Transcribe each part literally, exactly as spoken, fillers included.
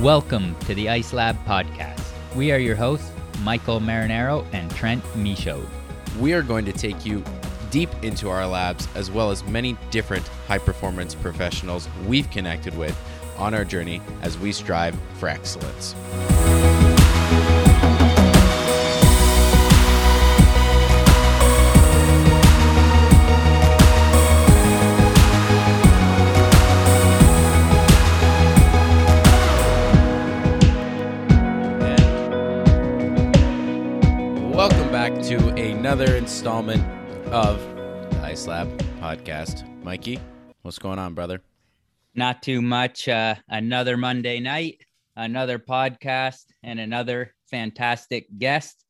Welcome to the Ice Lab podcast. We are your hosts, Michael Marinero and Trent Michaud. We are going to take you deep into our labs, as well as many different high-performance professionals we've connected with on our journey as we strive for excellence. Welcome back to another installment of the Ice Lab podcast. Mikey, what's going on, brother? Not too much. Uh, another Monday night, another podcast, and another fantastic guest.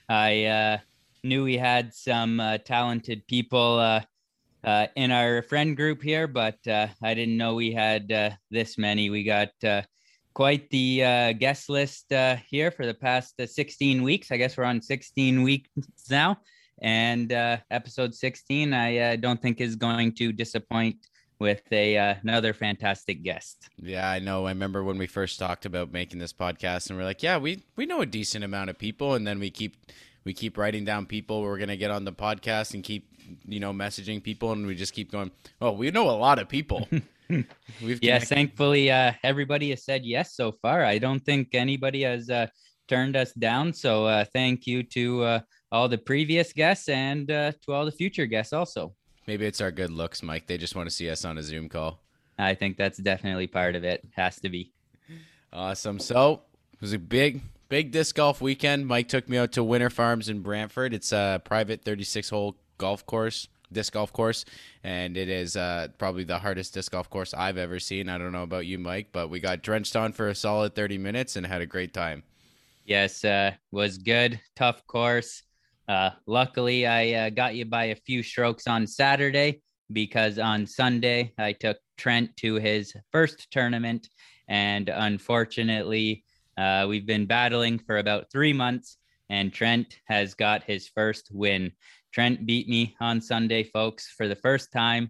I uh, knew we had some uh, talented people uh, uh, in our friend group here, but uh, I didn't know we had uh, this many. We got uh, quite the uh, guest list uh, here for the past uh, sixteen weeks. I guess we're on sixteen weeks now. And uh, episode sixteen, I uh, don't think is going to disappoint with a uh, another fantastic guest. Yeah, I know. I remember when we first talked about making this podcast, and we're like, "Yeah, we we know a decent amount of people," and then we keep we keep writing down people we're gonna get on the podcast, and keep you know messaging people, and we just keep going. Oh, we know a lot of people. We've yes, thankfully, uh, everybody has said yes so far. I don't think anybody has uh, turned us down. So uh, thank you to uh, all the previous guests and uh, to all the future guests also. Maybe it's our good looks, Mike. They just want to see us on a Zoom call. I think that's definitely part of it. Has to be. Awesome. So it was a big, big disc golf weekend. Mike took me out to Winter Farms in Brantford. It's a private thirty-six hole golf course, disc golf course, and it is uh, probably the hardest disc golf course I've ever seen. I don't know about you, Mike, but we got drenched on for a solid thirty minutes and had a great time. Yes, uh, was good. Tough course. Uh, luckily, I uh, got you by a few strokes on Saturday because on Sunday I took Trent to his first tournament, and unfortunately, uh, we've been battling for about three months, and Trent has got his first win. Trent beat me on Sunday, folks, for the first time.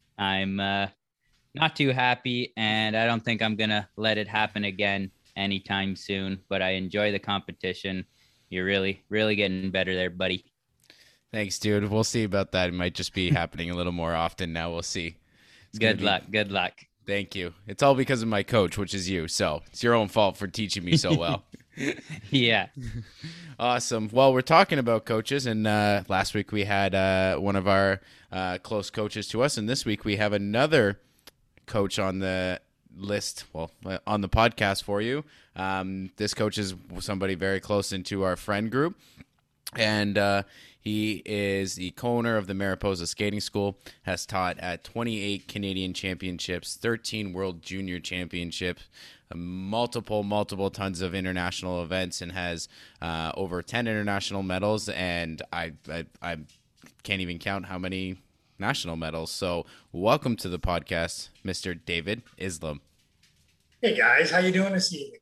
I'm uh, not too happy, and I don't think I'm going to let it happen again anytime soon, but I enjoy the competition. You're really, really getting better there, buddy. Thanks, dude. We'll see about that. It might just be happening a little more often now. We'll see. It's good luck. Be... Good luck. Thank you. It's all because of my coach, which is you. So it's your own fault for teaching me so well. Yeah. Awesome. Well, we're talking about coaches, and uh, last week we had uh, one of our uh, close coaches to us, and this week we have another coach on the list, well, on the podcast for you. Um, this coach is somebody very close into our friend group, and uh, he is the co-owner of the Mariposa Skating School, has taught at twenty-eight Canadian Championships, thirteen World Junior Championships, multiple, multiple tons of international events, and has uh, over ten international medals, and I, I, I can't even count how many national medals. So welcome to the podcast, Mister David Islam. Hey guys, how you doing this evening?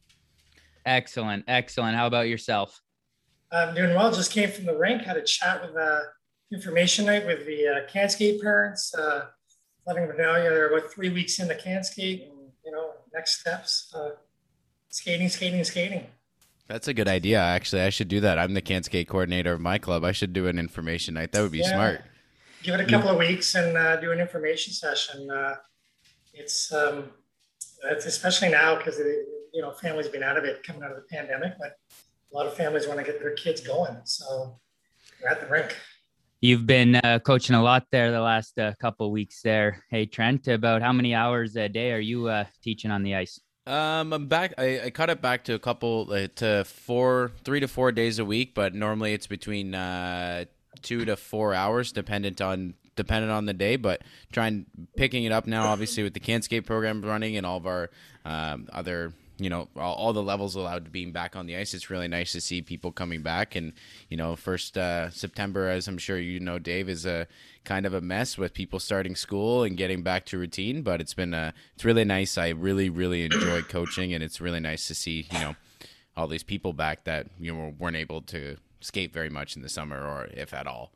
Excellent, excellent. How about yourself? I'm doing well. Just came from the rink, had a chat with uh, information night with the uh, CanSkate parents, uh, letting them know, you know, they're about three weeks into CanSkate, and you know, next steps, uh, skating, skating, skating. That's a good idea. Actually, I should do that. I'm the CanSkate coordinator of my club. I should do an information night. That would be yeah. smart. Give it a couple of weeks and uh, do an information session. Uh, it's um, it's especially now because you know families been out of it coming out of the pandemic, but a lot of families want to get their kids going, so we're at the rink. You've been uh, coaching a lot there the last uh, couple of weeks there. Hey Trent, about how many hours a day are you uh, teaching on the ice? Um, I'm back. I, I cut it back to a couple uh, to four, three to four days a week, but normally it's between uh, two to four hours, dependent on dependent on the day. But trying picking it up now, obviously with the CanSkate program running and all of our um, other. You know, all, all the levels allowed to being back on the ice. It's really nice to see people coming back. And, you know, first uh, September, as I'm sure you know, Dave, is a kind of a mess with people starting school and getting back to routine. But it's been, uh, it's really nice. I really, really enjoy coaching. And it's really nice to see, you know, all these people back that, you know, weren't able to skate very much in the summer or if at all.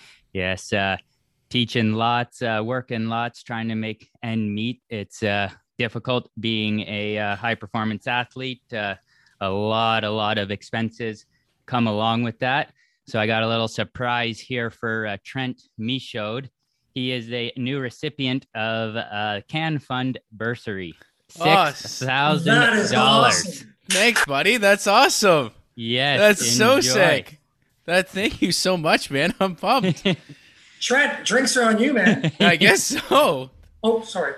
Yes. Uh, teaching lots, uh, working lots, trying to make end meet. It's uh, difficult being a uh, high performance athlete. Uh, a lot, a lot of expenses come along with that. So I got a little surprise here for uh, Trent Michaud. He is a new recipient of a Can Fund bursary. Six thousand dollars. Awesome. Thanks, buddy. That's awesome. Yes. That's enjoy. so sick. That thank you so much, man. I'm pumped. Trent, drinks are on you, man. I guess so. Oh, sorry.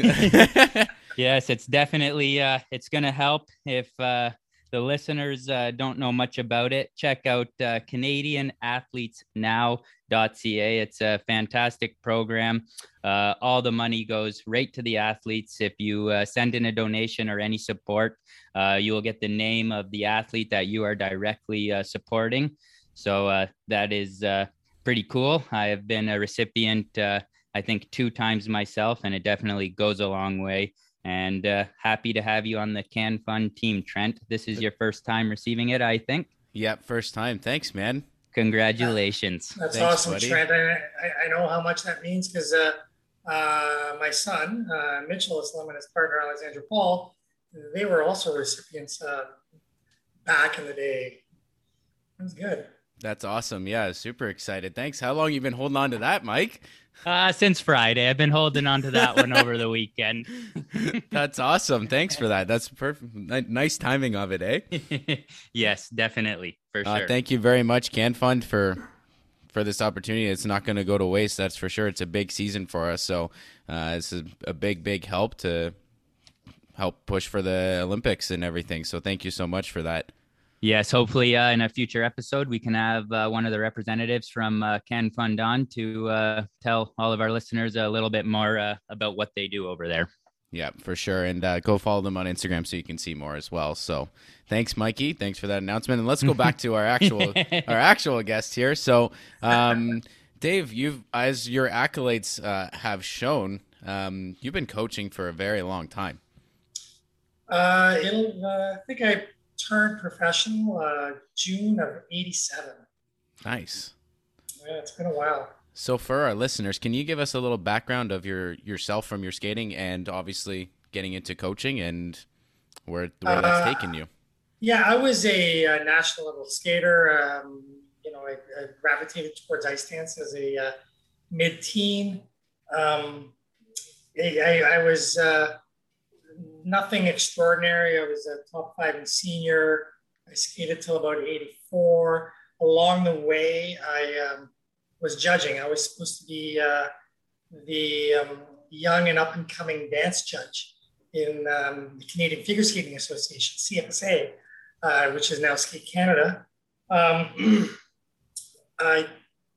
Yes, it's definitely uh, it's going to help. If uh, the listeners uh, don't know much about it, check out uh, Canadian Athletes Now dot C A. It's a fantastic program. Uh, all the money goes right to the athletes. If you uh, send in a donation or any support, uh, you will get the name of the athlete that you are directly uh, supporting. So uh, that is uh, pretty cool. I have been a recipient, uh, I think, two times myself, and it definitely goes a long way. And uh, happy to have you on the Can Fund team, Trent. This is your first time receiving it, I think. Yep, first time. Thanks, man. Congratulations. That's Thanks, awesome, buddy. Trent. I, I, I know how much that means because uh, uh, my son, uh, Mitchell Islam, and his partner, Alexandra Paul, they were also recipients uh, back in the day. That was good. That's awesome. Yeah, super excited. Thanks. How long you been holding on to that, Mike? Uh, since Friday. I've been holding on to that one over the weekend. That's awesome. Thanks for that. That's perfect. N- nice timing of it, eh? Yes, definitely. For Uh, sure. thank you very much, Can Fund, for for this opportunity. It's not going to go to waste, that's for sure. It's a big season for us, so uh, it's a, a big, big help to help push for the Olympics and everything. So thank you so much for that. Yes, hopefully uh, in a future episode, we can have uh, one of the representatives from uh, Can Fund on to uh, tell all of our listeners a little bit more uh, about what they do over there. Yeah, for sure. And uh, go follow them on Instagram so you can see more as well. So thanks, Mikey. Thanks for that announcement. And let's go back to our actual our actual guest here. So, um, Dave, you've as your accolades uh, have shown, um, you've been coaching for a very long time. Uh, it'll, uh, I think I turned professional uh, June of eighty-seven. Nice. Yeah, it's been a while. So for our listeners, can you give us a little background of your yourself from your skating and obviously getting into coaching and where where that's Uh, taken you? Yeah, I was a, uh national level skater. Um, you know, I, I gravitated towards ice dance as a uh, mid-teen. Um, I, I, I was uh, nothing extraordinary. I was a top five in senior. I skated till about eighty-four. Along the way, I um, was judging. I was supposed to be uh, the um, young and up-and-coming dance judge in um, the Canadian Figure Skating Association, C F S A, uh, which is now Skate Canada. Um, I,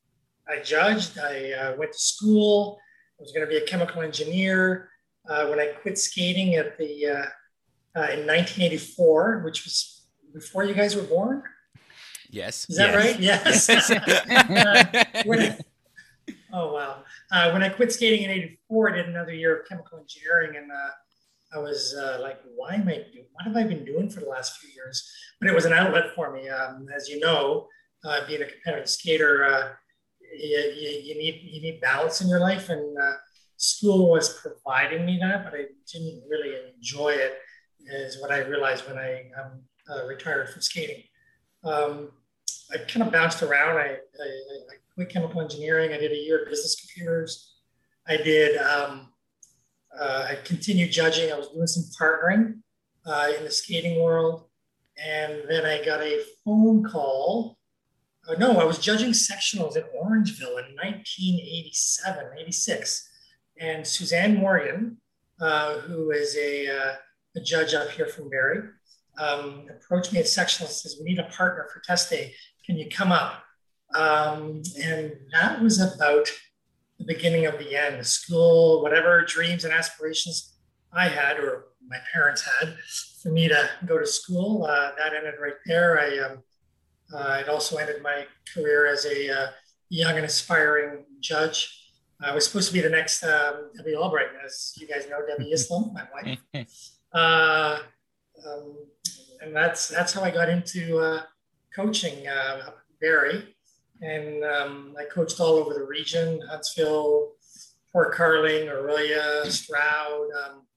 I judged. I uh, went to school. I was going to be a chemical engineer. Uh, when I quit skating at the uh, uh, in nineteen eighty-four, which was before you guys were born. Yes. Is that yes. right? Yes. uh, when I, oh, wow. Uh, when I quit skating in eighty-four, I did another year of chemical engineering. And uh, I was uh, like, why am I doing, what have I been doing for the last few years? But it was an outlet for me. Um, as you know, uh, being a competitive skater, uh, you, you, you, need, you need balance in your life. And uh, school was providing me that, but I didn't really enjoy it, is what I realized when I um, uh, retired from skating. Um, I kind of bounced around. I, I, I quit chemical engineering. I did a year of business computers. I did, um, uh, I continued judging. I was doing some partnering uh, in the skating world. And then I got a phone call. Uh, no, I was judging sectionals in Orangeville in nineteen eighty-seven, eighty-six. And Suzanne Morgan, uh, who is a, uh, a judge up here from Barrie, um, approached me at sectionals and says, we need a partner for test day. Can you come up? Um, and that was about the beginning of the end. The school, whatever dreams and aspirations I had, or my parents had, for me to go to school, uh, that ended right there. I, um, uh, it also ended my career as a uh, young and aspiring judge. I was supposed to be the next um, Debbie Albright, as you guys know, Debbie Islam, my wife. Uh, um, and that's that's how I got into uh, coaching uh, up in Barrie. And um, I coached all over the region, Huntsville, Port Carling, Orillia, Stroud. Um,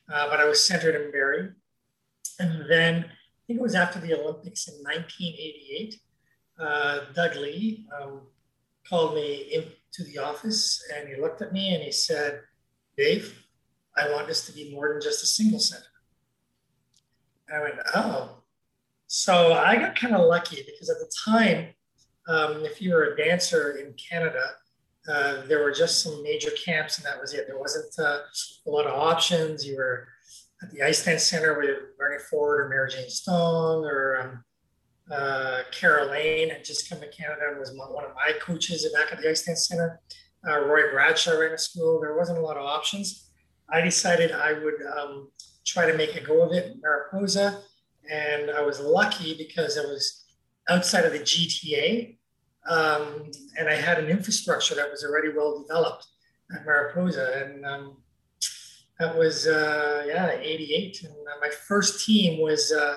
uh, but I was centered in Barrie. And then I think it was after the Olympics in nineteen eighty-eight, uh, Doug Lee um, called me into the office and he looked at me and he said, Dave, I want this to be more than just a single center. And I went, oh. So I got kind of lucky because at the time, um, if you were a dancer in Canada, uh, there were just some major camps and that was it. There wasn't uh, a lot of options. You were at the Ice Dance Center with Bernie Ford or Mary Jane Stone or um, uh, Carol Lane had just come to Canada and was one of my coaches back at the Ice Dance Center. Uh, Roy Bradshaw ran a school. There wasn't a lot of options. I decided I would um, try to make a go of it in Mariposa. And I was lucky because I was outside of the G T A. Um, and I had an infrastructure that was already well developed at Mariposa. And um, that was, uh, yeah, eighty-eight. And uh, my first team was, uh,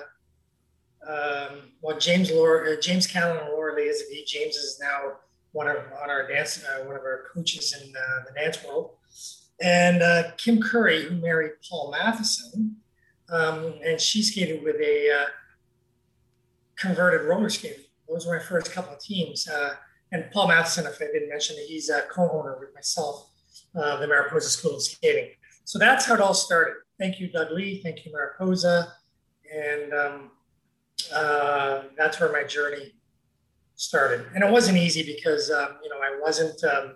um, well, James Laura, uh, James Callan and Laura Leazavi. James is now one of on our dance, uh, one of our coaches in uh, the dance world. And uh, Kim Curry, who married Paul Matheson, um, and she skated with a uh, converted roller skate. Those were my first couple of teams. Uh, and Paul Matheson, if I didn't mention it, he's a co-owner with myself of uh, the Mariposa School of Skating. So that's how it all started. Thank you, Doug Lee. Thank you, Mariposa. And um, uh, that's where my journey started. And it wasn't easy because, um, you know, I wasn't, um,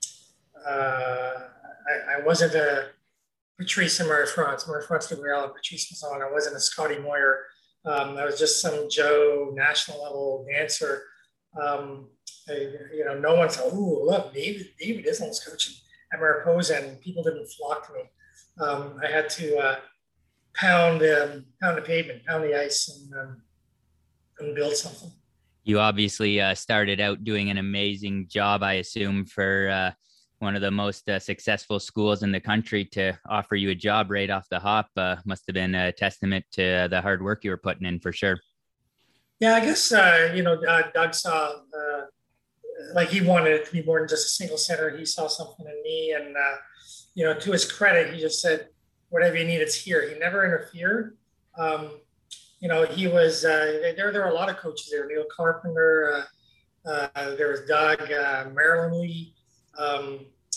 uh, I, I wasn't a Patrice and Marie France, Marie France Gabrielle and Patrice Mazon. I wasn't a Scotty Moyer. Um, I was just some Joe national level dancer. Um, I, you know, no one said, "Ooh, look, David, David Island's coaching at Mariposa," and people didn't flock to me. Um, I had to uh, pound, um, pound the pavement, pound the ice, and, um, and build something. You obviously uh, started out doing an amazing job, I assume, for uh, one of the most uh, successful schools in the country to offer you a job right off the hop. Uh, must have been a testament to the hard work you were putting in for sure. Yeah, I guess, uh, you know, uh, Doug saw, uh, like he wanted it to be more than just a single center. He saw something in me and, uh, you know, to his credit, he just said, whatever you need, it's here. He never interfered. Um, you know, he was, uh, there, there were a lot of coaches there. Neil Carpenter, uh, uh, there was Doug, uh, Marilyn Lee, um,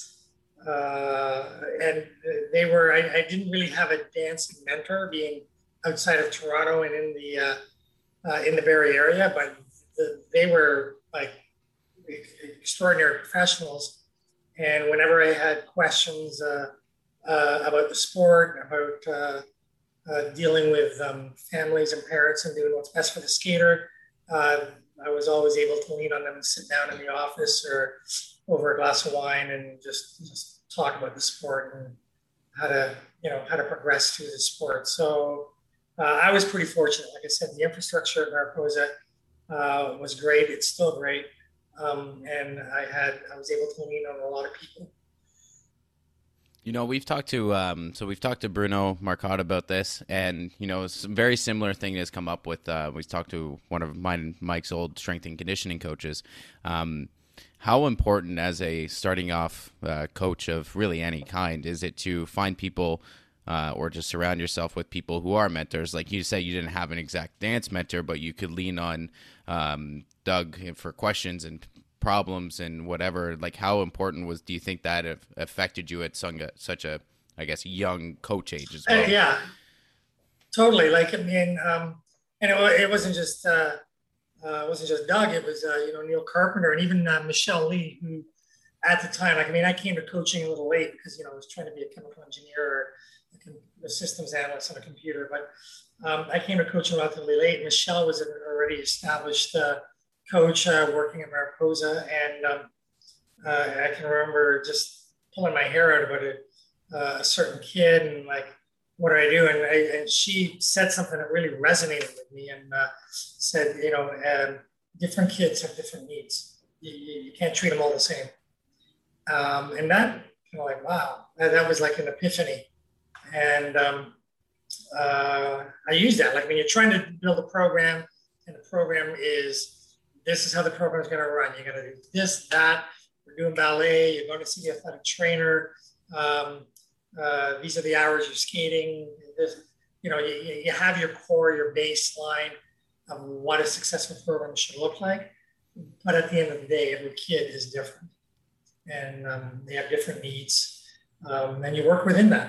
uh, and they were, I, I didn't really have a dancing mentor being outside of Toronto and in the, uh, uh, in the Barrie area, but the, they were like extraordinary professionals. And whenever I had questions uh, uh, about the sport, about uh, uh, dealing with um, families and parents and doing what's best for the skater, uh, I was always able to lean on them and sit down in the office or over a glass of wine and just, just talk about the sport and how to, you know, how to progress through the sport. So uh, I was pretty fortunate. Like I said, the infrastructure at Mariposa uh, was great. It's still great. Um, and I had, I was able to lean on a lot of people. You know, we've talked to, um, so we've talked to Bruno Marcotte about this, and, you know, some very similar thing has come up with, uh, we've talked to one of mine, Mike's old strength and conditioning coaches. Um, how important as a starting off uh, coach of really any kind is it to find people uh, or just surround yourself with people who are mentors? Like you said, you didn't have an exact dance mentor, but you could lean on um, Doug for questions and problems and whatever. Like, how important was, do you think that have affected you at such a, I guess, young coach age as well? Uh, yeah, totally. Like, I mean, um, and it, it wasn't just, uh, uh, it wasn't just Doug, it was, uh, you know, Neil Carpenter and even uh, Michelle Lee, who at the time, like, I mean, I came to coaching a little late because, you know, I was trying to be a chemical engineer or a systems analyst on a computer, but um, I came to coaching relatively late. Michelle was an already established uh, coach uh, working at Mariposa. And um, uh, I can remember just pulling my hair out about a, uh, a certain kid and like, what do I do? And, I, and she said something that really resonated with me and uh, said, you know, um, different kids have different needs. You, you, you can't treat them all the same. Um, and that, you know, like, wow, that, that was like an epiphany. And um, uh, I use that. Like when you're trying to build a program and the program is, this is how the program is going to run. You're going to do this, that. We're doing ballet. You're going to see the athletic trainer. Um, uh, these are the hours you're skating. This, you know, you, you have your core, your baseline of what a successful program should look like. But at the end of the day, every kid is different, and um, they have different needs, um, and you work within that.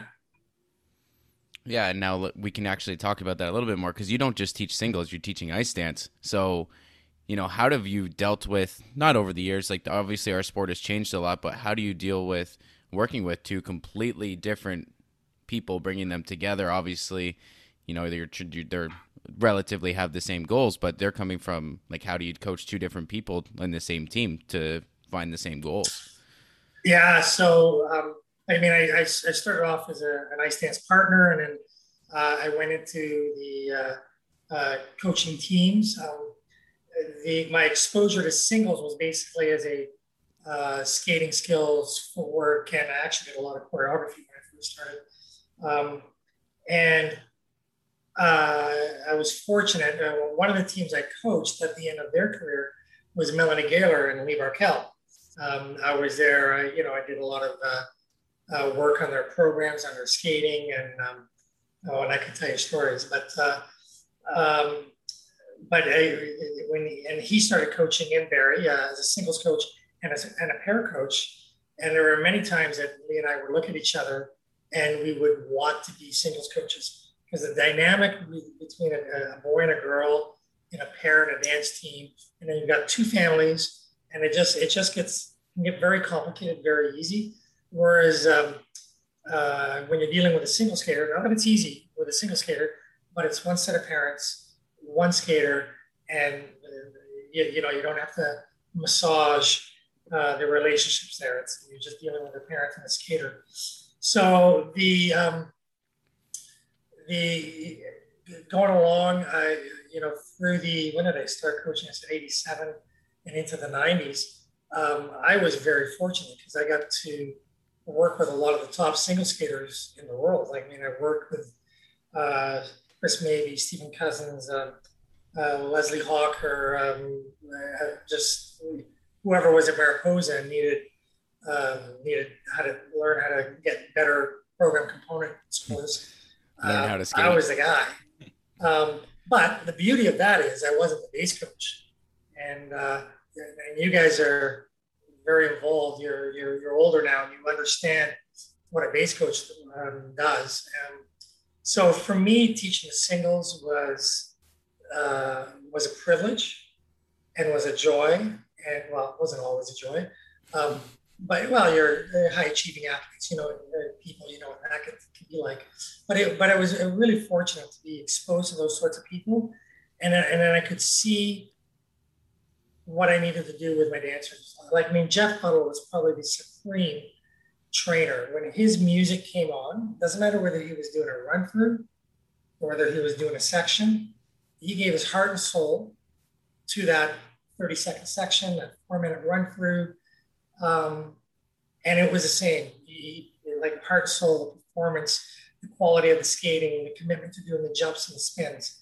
Yeah, and now we can actually talk about that a little bit more, because you don't just teach singles, you're teaching ice dance. So, you know, how have you dealt with, not over the years, like obviously our sport has changed a lot, but how do you deal with working with two completely different people, bringing them together? Obviously, you know, they're, they're relatively have the same goals, but they're coming from, like, how do you coach two different people in the same team to find the same goals? Yeah, so, um, I mean, I, I started off as a, an ice dance partner, and then uh, I went into the uh, uh, coaching teams. Um, the my exposure to singles was basically as a uh, skating skills, footwork, and I actually did a lot of choreography when I first started. Um, and uh, I was fortunate. Uh, one of the teams I coached at the end of their career was Melanie Gaylor and Lee Barkel. Um, I was there. I, you know, I did a lot of uh, Uh, work on their programs, on their skating, and um, oh, and I can tell you stories. But uh, um, but I, when he, and he started coaching in Barrie uh, as a singles coach and as a, and a pair coach, and there were many times that Lee and I would look at each other and we would want to be singles coaches, because the dynamic between a, a boy and a girl in a pair and a dance team, and then you've got two families, and it just it just gets can get very complicated very easy. Whereas um, uh, when you're dealing with a single skater, not that it's easy with a single skater, but it's one set of parents, one skater, and uh, you, you know, you don't have to massage uh, the relationships there. It's, you're just dealing with a parent and a skater. So the um, the going along, I you know through the when did I start coaching? I said eighty-seven and into the nineties. Um, I was very fortunate because I got to work with a lot of the top single skaters in the world. Like, I mean, I worked with uh, Chris Mabey, Stephen Cousins, uh, uh, Leslie Hawker, um, uh, just whoever was at Mariposa and needed um, needed how to learn how to get better program component scores. Learn uh, how to skate. I was the guy. Um, but the beauty of that is I wasn't the base coach, and, uh, and you guys are very involved. You're you're you're older now, and you understand what a base coach um, does. And so for me, teaching the singles was uh, was a privilege and was a joy. And well, it wasn't always a joy, um, but well, you're, you're high achieving athletes, you know, people, you know what that can, can be like. But it but I was really fortunate to be exposed to those sorts of people, and and then I could see what I needed to do with my dancers. Like, I mean, Jeff Puddle was probably the supreme trainer. When his music came on, doesn't matter whether he was doing a run through or whether he was doing a section, he gave his heart and soul to that thirty second section, that four minute run through. Um, and it was the same, he, like heart, soul, performance, the quality of the skating, the commitment to doing the jumps and the spins.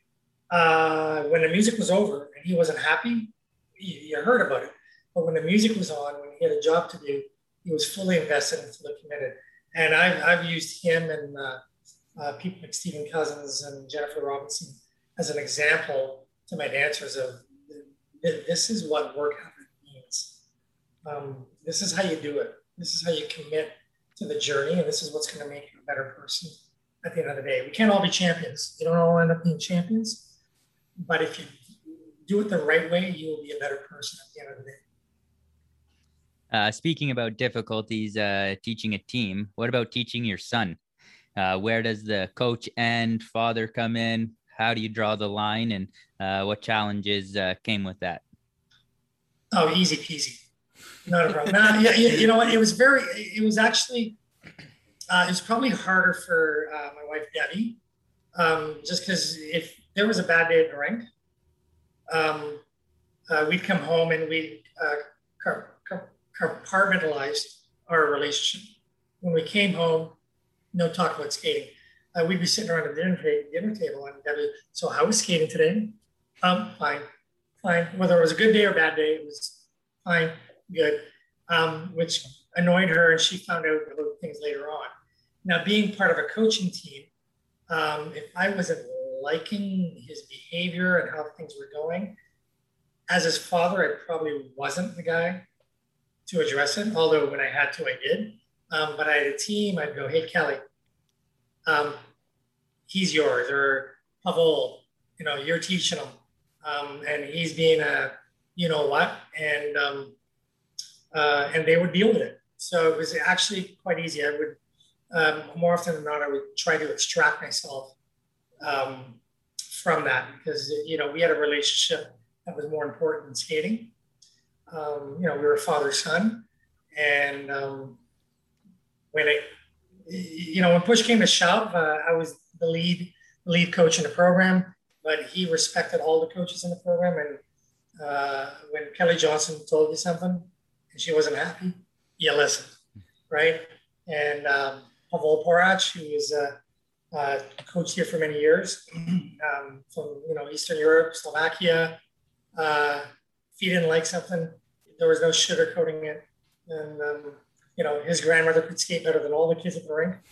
Uh, when the music was over and he wasn't happy, you heard about it, but when the music was on, when he had a job to do, he was fully invested and fully committed. And I've, I've used him and uh, uh, people like Stephen Cousins and Jennifer Robinson as an example to my dancers of this is what work ethic means. Um, this is how you do it. This is how you commit to the journey, and this is what's going to make you a better person at the end of the day. We can't all be champions. You don't all end up being champions, but if you do it the right way, you will be a better person at the end of the day. Uh, speaking about difficulties uh, teaching a team, what about teaching your son? Uh, where does the coach and father come in? How do you draw the line, and uh, what challenges uh, came with that? Oh, easy peasy. Not a problem. No, yeah, you know what? It was very, it was actually, uh, it was probably harder for uh, my wife, Debbie, um, just because if there was a bad day at the rink, um, uh, we'd come home and we'd uh, car- car- compartmentalize our relationship. When we came home, no talk about skating. Uh, we'd be sitting around the dinner, dinner table and Debbie, so how was skating today? Um, fine, fine. Whether it was a good day or bad day, it was fine, good, um, which annoyed her, and she found out about things later on. now being part of a coaching team, um, if I wasn't liking his behavior and how things were going, as his father, I probably wasn't the guy to address it. Although when I had to, I did. Um, but I had a team. I'd go, hey, Kelly, um, he's yours, or Pavel, you know, you're teaching him, um, and he's being a, you know what, and um, uh, and they would deal with it. So it was actually quite easy. I would um, more often than not, I would try to extract myself um, from that because you know we had a relationship that was more important than skating. Um, you know, we were father son, and um, when it, you know, when push came to shove, uh, I was the lead lead coach in the program, but he respected all the coaches in the program. And uh, when Kelly Johnson told you something and she wasn't happy, you listened, right? And um, Pavel Porach, who was uh, uh, coached here for many years, um, from you know Eastern Europe, Slovakia. Uh, if he didn't like something, there was no sugarcoating it, and um, you know his grandmother could skate better than all the kids at the rink.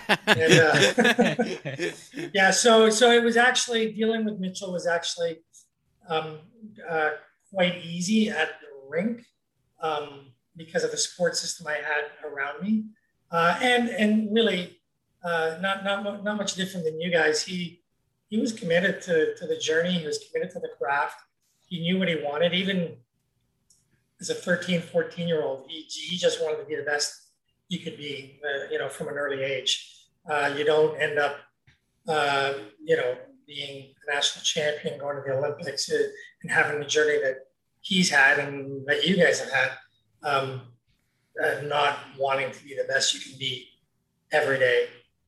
And, uh, yeah, so so it was actually dealing with Mitchell was actually um, uh, quite easy at the rink um, because of the support system I had around me, uh, and and really uh, not not not much different than you guys. He he was committed to to the journey. He was committed to the craft. He knew what he wanted, even as a thirteen, fourteen year old, he, he just wanted to be the best he could be, uh, you know, from an early age. Uh, you don't end up, uh, you know, being a national champion, going to the Olympics uh, and having the journey that he's had and that you guys have had, um, uh, not wanting to be the best you can be every day.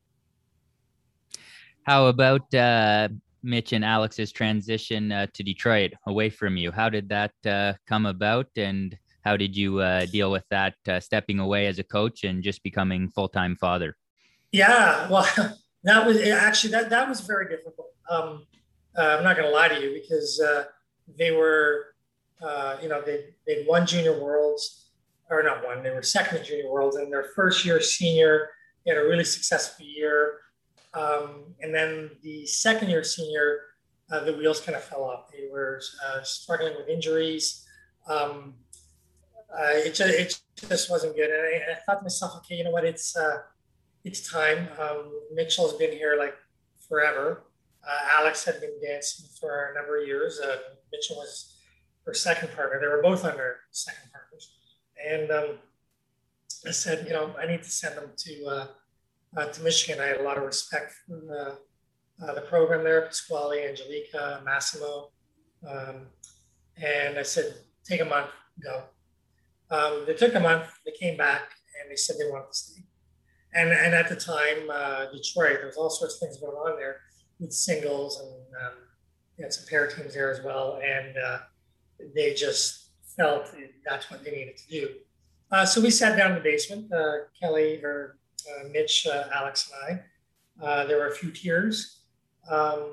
How about uh, Mitch and Alex's transition uh, to Detroit away from you? How did that uh, come about, and how did you uh, deal with that, uh, stepping away as a coach and just becoming full-time father? Yeah, well, that was actually that that was very difficult. Um, uh, I'm not going to lie to you because uh, they were, uh, you know, they they won Junior Worlds, or not one, they were second in Junior Worlds, and their first year senior, they had a really successful year. Um, and then the second year senior, uh, the wheels kind of fell off. They were uh, struggling with injuries. Um, uh, it, just, it just wasn't good. And I, I thought to myself, okay, you know what? It's uh, it's time. Um, Mitchell's been here like forever. Uh, Alex had been dancing for a number of years. Uh, Mitchell was her second partner. They were both on their second partners. And um, I said, you know, I need to send them to uh, Uh, to Michigan. I had a lot of respect for uh, uh, the program there, Pasquale, Angelica, Massimo. Um, and I said, take a month, go. Um, they took a month, they came back, and they said they wanted to stay. And, and at the time, uh, Detroit, there was all sorts of things going on there with singles, and um, they had some pair teams there as well. And uh, they just felt that's what they needed to do. Uh, so we sat down in the basement, uh, Kelly, or Uh, Mitch, uh, Alex, and I. Uh, there were a few tears, um,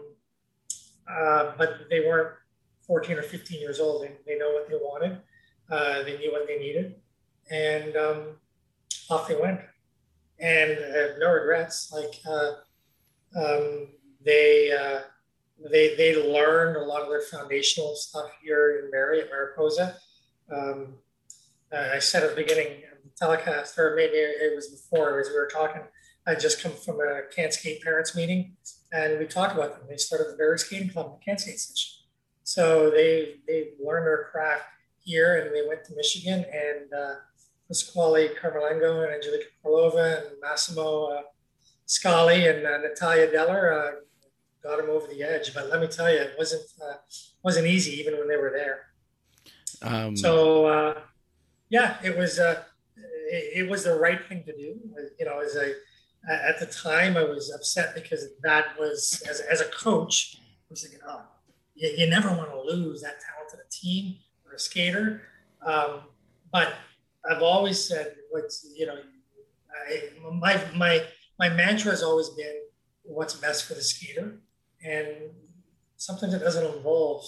uh, but they weren't fourteen or fifteen years old. They, they know what they wanted. Uh, they knew what they needed. And um, off they went. And uh, no regrets. Like uh, um, they, uh, they, they learned a lot of their foundational stuff here in Barrie at Mariposa. Um, uh, I said at the beginning, telecast, or maybe it was before, as we were talking, I just come from a Can't Skate parents meeting, and we talked about them. They started the Barrie Skating Club, the Can't Skate Session. So they they learned their craft here, and they went to Michigan, and uh, Pasquale Carmelengo and Angelica Kralova and Massimo uh, Scali and uh, Natalia Deller uh, got them over the edge. But let me tell you, it wasn't uh, wasn't easy even when they were there. Um, so uh, yeah, it was. Uh, It, it was the right thing to do. You know, as a at the time, I was upset because that was as, as a coach, I was thinking, oh, you, you never want to lose that talented team or a skater. Um, but I've always said, what's you know, I, my my my mantra has always been what's best for the skater, and sometimes it doesn't involve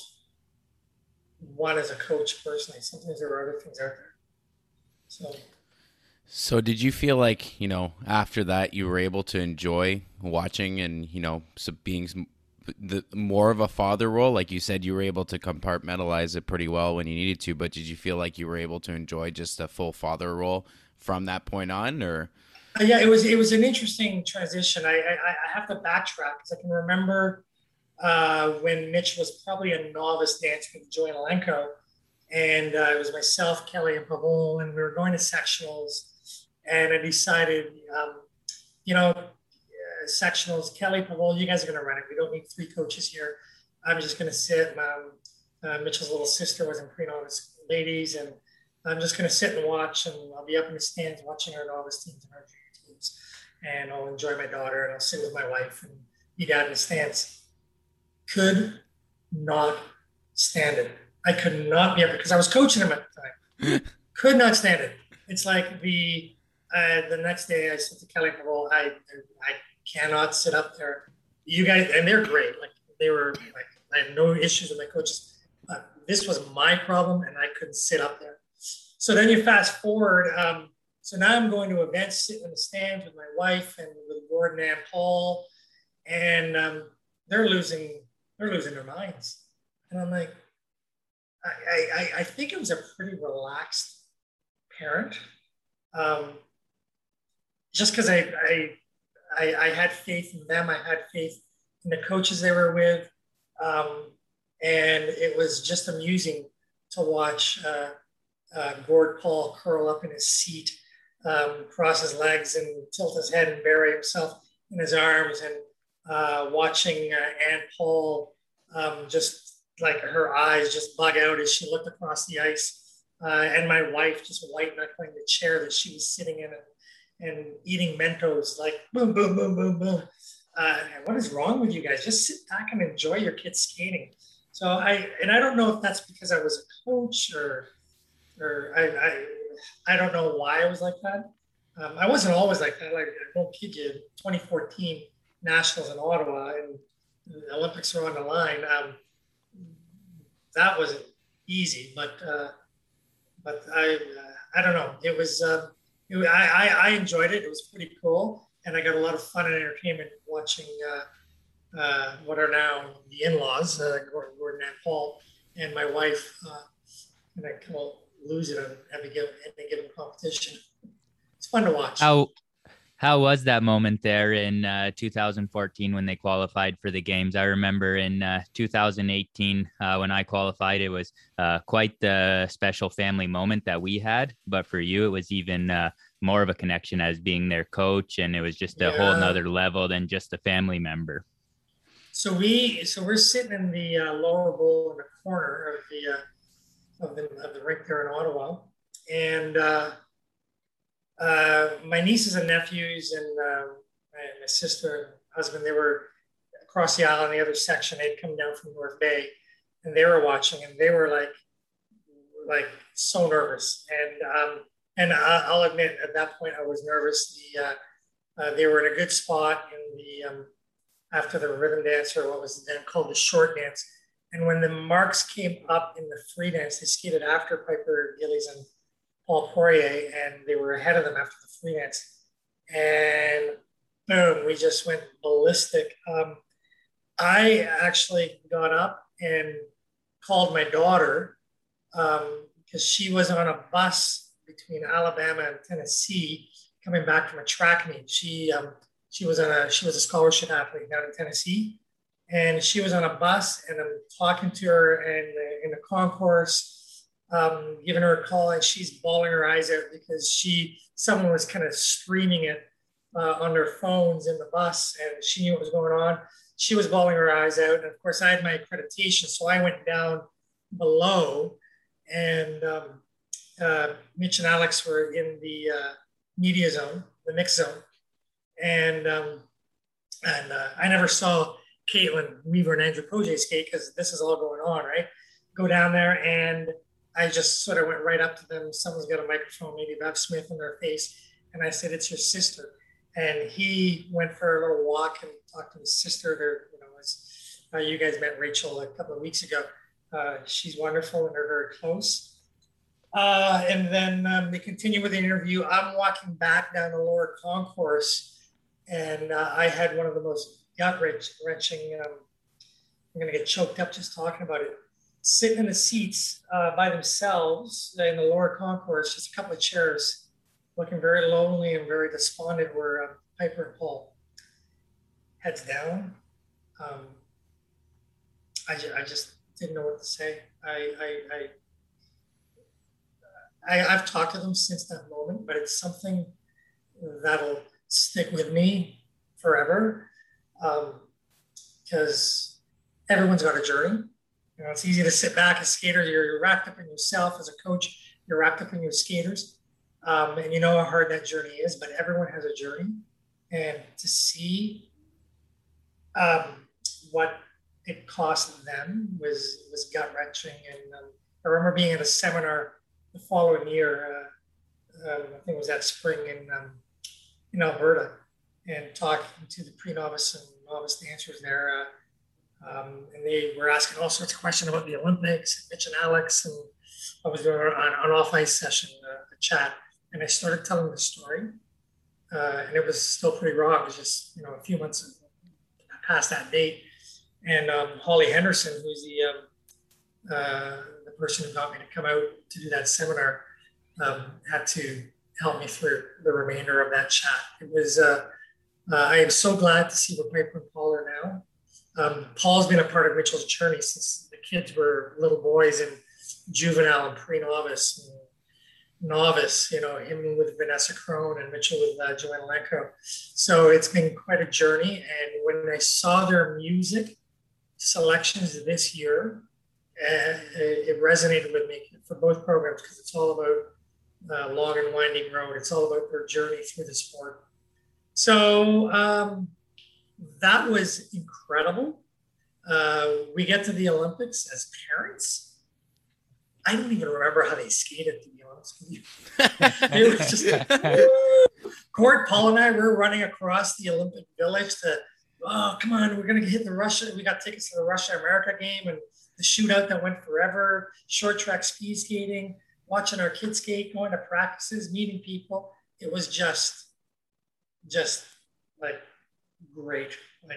one as a coach personally. Sometimes there are other things out there. So. So did you feel like, you know, after that you were able to enjoy watching and, you know, so being s- the more of a father role? Like you said, you were able to compartmentalize it pretty well when you needed to, but did you feel like you were able to enjoy just a full father role from that point on, or? Uh, yeah, it was it was an interesting transition. I I, I have to backtrack because I can remember uh, when Mitch was probably a novice dancer with Joey Alenko, and uh, it was myself, Kelly, and Pavon, and we were going to sectionals, and I decided, um, you know, uh, sectionals, Kelly, Pavon, you guys are going to run it. We don't need three coaches here. I'm just going to sit. Um, uh, Mitchell's little sister was in pre-novice ladies, and I'm just going to sit and watch, and I'll be up in the stands watching our novice teams and our junior teams, and I'll enjoy my daughter, and I'll sit with my wife and be down in the stands. Could not stand it. I could not be up because I was coaching him at the time. Could not stand it. It's like the uh, the next day I said to Kelly Pavel, I I cannot sit up there. You guys, and they're great. Like they were like I have no issues with my coaches. Uh, this was my problem, and I couldn't sit up there. So then you fast forward. Um, so now I'm going to events, sitting in the stands with my wife and with Gordon and Paul, and um, they're losing they're losing their minds. And I'm like, I, I, I think it was a pretty relaxed parent. Um, just because I, I, I, I had faith in them. I had faith in the coaches they were with. Um, and it was just amusing to watch uh, uh, Gord Paul curl up in his seat, um, cross his legs and tilt his head and bury himself in his arms, and uh, watching uh, Ann Paul um, just like her eyes just bug out as she looked across the ice, uh, and my wife just white knuckling the chair that she was sitting in and, and eating Mentos, like boom, boom, boom, boom, boom. Uh, what is wrong with you guys? Just sit back and enjoy your kids skating. So I, and I don't know if that's because I was a coach or, or I, I, I don't know why I was like that. Um, I wasn't always like that. Like I won't kid you, twenty fourteen Nationals in Ottawa and the Olympics are on the line. Um, that wasn't easy, but uh, but I uh, I don't know. It was uh, it, I, I I enjoyed it. It was pretty cool, and I got a lot of fun and entertainment watching uh, uh, what are now the in-laws, uh, Gordon and Paul, and my wife, uh, and I kind of lose it on every given any given competition. It's fun to watch. How how was that moment there in uh, two thousand fourteen when they qualified for the games? I remember in uh, two thousand eighteen uh, when I qualified, it was uh, quite the special family moment that we had. But for you, it was even uh, more of a connection as being their coach, and it was just a whole Yeah. nother level than just a family member. So we so we're sitting in the uh, lower bowl in the corner of the uh, of the of the rink there in Ottawa, and uh, uh, my nieces and nephews and um, my, my sister and husband, they were across the aisle in the other section. They'd come down from North Bay, and they were watching, and they were like like so nervous. And um, and I, I'll admit, at that point, I was nervous. The uh, uh, they were in a good spot in the um, after the rhythm dance, or what was then called the short dance. And when the marks came up in the free dance, they skated after Piper Gillies and Paul Poirier, and they were ahead of them after the free dance. And boom, we just went ballistic. Um, I actually got up and called my daughter um, because she was on a bus between Alabama and Tennessee coming back from a track meet. She um, she was on a she was a scholarship athlete down in Tennessee, and she was on a bus, and I'm talking to her and in the concourse, um, giving her a call, and she's bawling her eyes out because she someone was kind of streaming it uh, on their phones in the bus, and she knew what was going on. She was bawling her eyes out, and of course I had my accreditation, so I went down below, and um, uh, Mitch and Alex were in the uh, media zone, the mix zone, and um, and uh, I never saw Caitlin Weaver and Andrew Pojay skate because this is all going on, right? Go down there, and I just sort of went right up to them. Someone's got a microphone, maybe Bev Smith, in their face, and I said, "It's your sister." And he went for a little walk and talked to his sister. There, you know, as uh, you guys met Rachel a couple of weeks ago. Uh, she's wonderful, and they're very close. Uh, and then um, they continue with the interview. I'm walking back down the lower concourse, and uh, I had one of the most gut-wrenching, um, I'm going to get choked up just talking about it, sitting in the seats uh, by themselves in the lower concourse, just a couple of chairs, looking very lonely and very despondent, were uh, Piper and Paul. Heads down. Um, I, I just didn't know what to say. I, I, I I, I've talked to them since that moment, but it's something that'll stick with me forever, because um, everyone's got a journey. You know, it's easy to sit back as skater. You're, you're wrapped up in yourself. As a coach, you're wrapped up in your skaters, um, and you know how hard that journey is. But everyone has a journey, and to see um, what it cost them was was gut wrenching. And um, I remember being at a seminar the following year, uh, um, I think it was that spring in um, in Alberta, and talking to the pre-novice and novice dancers there, uh, um, and they were asking all sorts of questions about the Olympics, and Mitch and Alex, and I was doing an, an off-ice session, uh, a chat, and I started telling the story, uh, and it was still pretty raw. It was just, you know, a few months past that date, and um, Holly Henderson, who's the um, uh, the person who got me to come out to do that seminar, um, had to help me through the remainder of that chat. It was, uh, uh, I am so glad to see where Piper and Paul are now. Um, Paul's been a part of Mitchell's journey since the kids were little boys and juvenile and pre-novice and novice, you know, him with Vanessa Crone and Mitchell with uh, Joanna Lenko. So it's been quite a journey. And when I saw their music selections this year, uh, it resonated with me for both programs, because it's all about uh, long and winding road. It's all about their journey through the sport. So um, that was incredible. Uh, we get to the Olympics as parents. I don't even remember how they skated, to be honest with you. It was just like, Court, Paul and I were running across the Olympic Village to, oh, come on, we're going to hit the Russia. We got tickets to the Russia-America game and the shootout that went forever, short track speed skating, watching our kids skate, going to practices, meeting people. It was just, just like great. Like,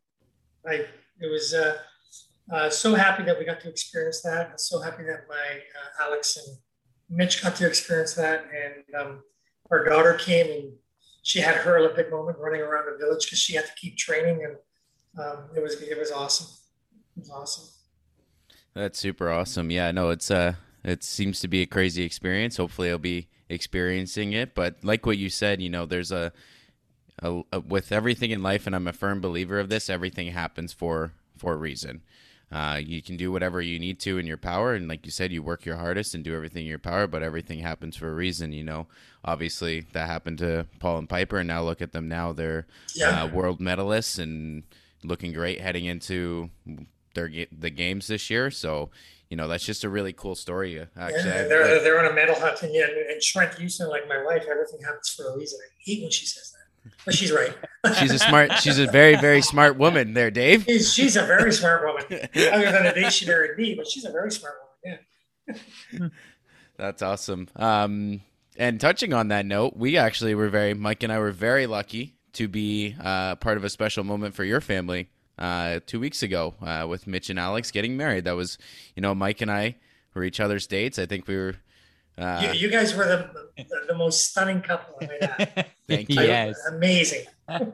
I, it was uh, uh, so happy that we got to experience that. I'm so happy that my uh, Alex and Mitch got to experience that. And um, our daughter came and she had her Olympic moment running around the village because she had to keep training. And um, it was, it was awesome. It was awesome. That's super awesome. Yeah, no, it's uh, it seems to be a crazy experience. Hopefully I'll be experiencing it. But like what you said, you know, there's a, a, a with everything in life, and I'm a firm believer of this, everything happens for, for a reason. Uh, you can do whatever you need to in your power. And like you said, you work your hardest and do everything in your power, but everything happens for a reason. You know, obviously that happened to Paul and Piper, and now look at them now. They're yeah. uh, world medalists and looking great heading into their the games this year. So, you know, that's just a really cool story. Actually, yeah, they're, like, they're on a medal hunt, and, yeah, and Trent Houston, like my wife, everything happens for a reason. I hate when she says that, but she's right. She's a smart, she's a very, very smart woman there, Dave. She's, she's a very smart woman. Other than the day she married me, but she's a very smart woman. Yeah. That's awesome. Um, and touching on that note, we actually were very, Mike and I were very lucky to be uh, part of a special moment for your family. Uh, two weeks ago, uh, with Mitch and Alex getting married. That was, you know, Mike and I were each other's dates. I think we were. Uh, you, you guys were the, the the most stunning couple I had. Thank you. Yes. Amazing.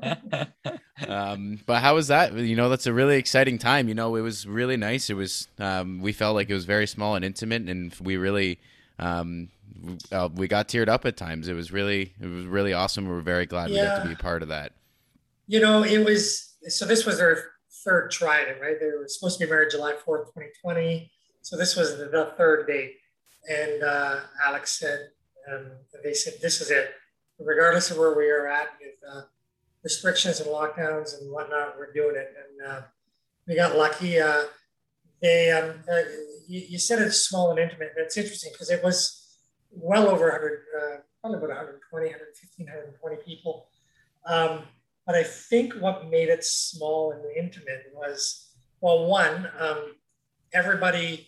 um, but how was that? You know, that's a really exciting time. You know, it was really nice. It was. Um, we felt like it was very small and intimate, and we really. Um, uh, we got teared up at times. It was really, it was really awesome. We were very glad yeah. we got to be a part of that. You know, it was. So this was their third trident, right? They were supposed to be married July fourth, twenty twenty. So this was the, the third date. And uh, Alex said, um, they said, this is it. Regardless of where we are at with uh, restrictions and lockdowns and whatnot, we're doing it. And uh, we got lucky. Uh, they, um, uh, you, you said it's small and intimate. And it's interesting because it was well over one hundred, uh, probably about one hundred twenty, one hundred fifteen, one hundred twenty people. Um, But I think what made it small and intimate was, well, one, um, everybody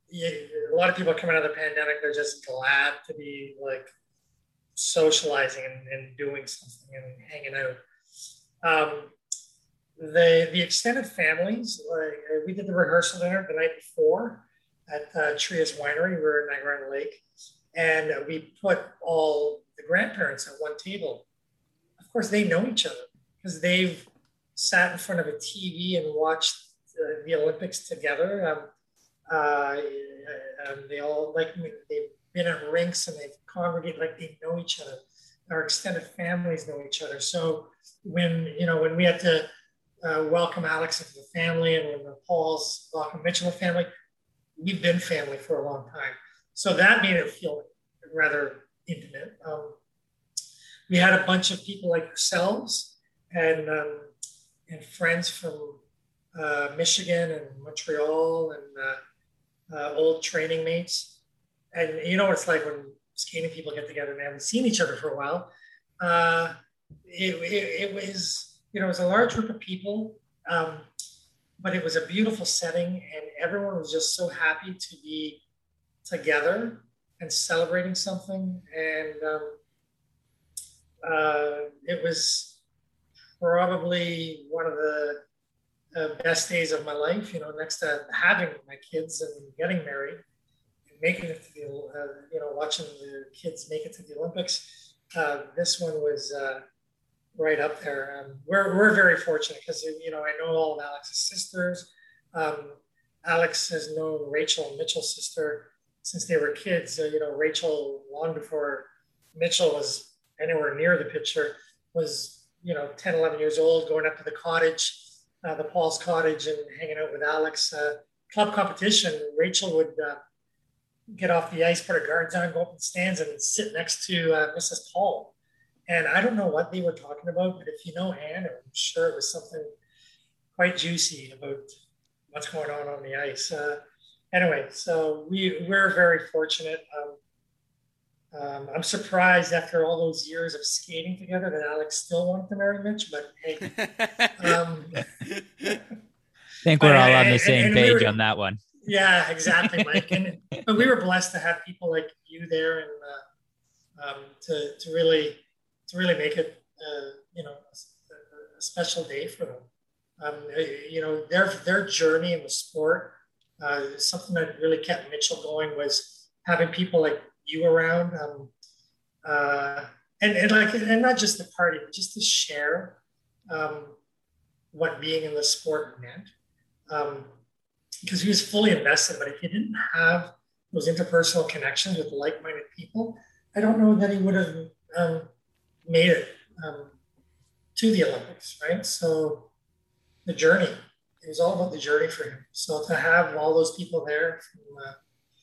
yeah, a lot of people coming out of the pandemic, they're just glad to be like socializing and, and doing something and hanging out. Um, the the extended families, like uh, we did the rehearsal dinner the night before at uh, Tria's Winery. We were in Niagara Lake, and we put all the grandparents at one table. Of course, they know each other because they've sat in front of a T V and watched uh, the Olympics together. Um, uh, um, they all like they've been at rinks and they've congregated, like they know each other. Our extended families know each other. So when you know when we had to uh, welcome Alex into the family, and when the Pauls welcome Mitchell into the family, we've been family for a long time. So that made it feel rather intimate. Um, we had a bunch of people like yourselves and um, and friends from uh, Michigan and Montreal and uh, uh, old training mates. And you know what it's like when skating people get together and they haven't seen each other for a while. Uh, it, it, it was, you know, it was a large group of people, um, but it was a beautiful setting, and everyone was just so happy to be together and celebrating something. And um, uh, it was probably one of the uh, best days of my life, you know, next to having my kids and getting married. Making it to the, uh, you know, watching the kids make it to the Olympics. Uh, this one was uh, right up there. Um, we're, we're very fortunate because, you know, I know all of Alex's sisters. Um, Alex has known Rachel, Mitchell's sister, since they were kids. Uh, you know, Rachel, long before Mitchell was anywhere near the picture, was, you know, ten, eleven years old, going up to the cottage, uh, the Paul's cottage, and hanging out with Alex. Uh, club competition, Rachel would, uh, get off the ice, put her guards on, go up in the stands and sit next to uh, Missus Paul. And I don't know what they were talking about, but if you know Anne, I'm sure it was something quite juicy about what's going on on the ice. Uh, anyway, so we, we're very fortunate. Um, um, I'm surprised after all those years of skating together that Alex still wanted to marry Mitch, but hey. Um, I think we're all on the same page we were, on that one. Yeah, exactly, Mike. And but we were blessed to have people like you there, and uh, um, to to really to really make it uh, you know a, a special day for them. Um, you know their their journey in the sport. Uh, something that really kept Mitchell going was having people like you around, um, uh, and and like and not just the party, but just to share um, what being in the sport meant. Um, because he was fully invested. But if he didn't have those interpersonal connections with like-minded people, I don't know that he would have um, made it um, to the Olympics, right? So the journey, it was all about the journey for him. So to have all those people there from, uh,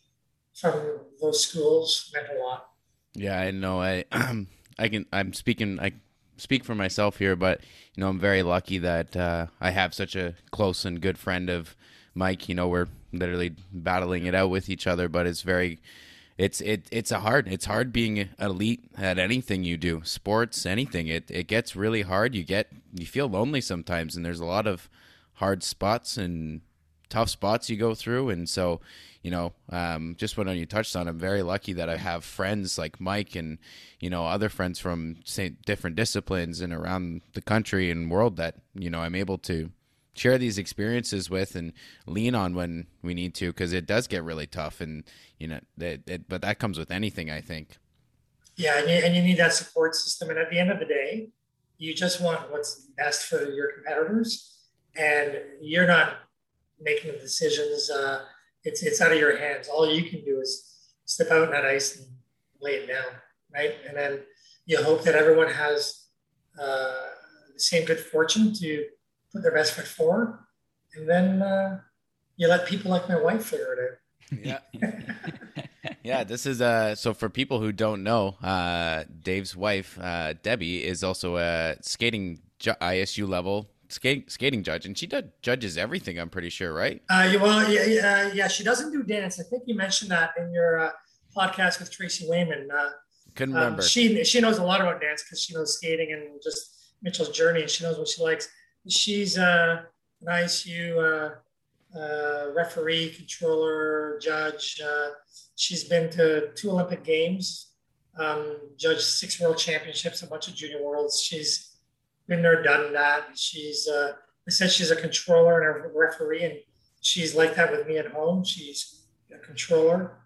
from those schools meant a lot. Yeah, I know. I, I can, I'm speaking, I speak for myself here, but, you know, I'm very lucky that uh, I have such a close and good friend of Mike. You know, we're literally battling it out with each other, but it's very, it's it it's a hard, it's hard being elite at anything you do, sports, anything. It it gets really hard. You get you feel lonely sometimes, and there's a lot of hard spots and tough spots you go through. And so, you know, um, just what you touched on, I'm very lucky that I have friends like Mike and, you know, other friends from say, different disciplines and around the country and world that, you know, I'm able to share these experiences with and lean on when we need to, because it does get really tough. And, you know, that, it, but that comes with anything, I think. Yeah, and you, and you need that support system. And at the end of the day, you just want what's best for your competitors, and you're not making the decisions. Uh, it's it's out of your hands. All you can do is step out on that ice and lay it down, right? And then you hope that everyone has uh, the same good fortune to put their best foot forward, and then uh, you let people like my wife figure it out. Yeah. Yeah, this is uh so for people who don't know, uh Dave's wife, uh Debbie, is also a skating ju- I S U level skate, skating judge, and she does, judges everything, I'm pretty sure, right? Uh yeah, well yeah, yeah, yeah, she doesn't do dance. I think you mentioned that in your uh, podcast with Tracy Wayman. Uh, Couldn't remember. Um, she she knows a lot about dance because she knows skating and just Mitchell's journey, and she knows what she likes. She's uh, an I S U uh, uh, referee, controller, judge. Uh, she's been to two Olympic Games, um, judged six World Championships, a bunch of Junior Worlds. She's been there, done that. She's, uh, I said she's a controller and a referee, and she's like that with me at home. She's a controller.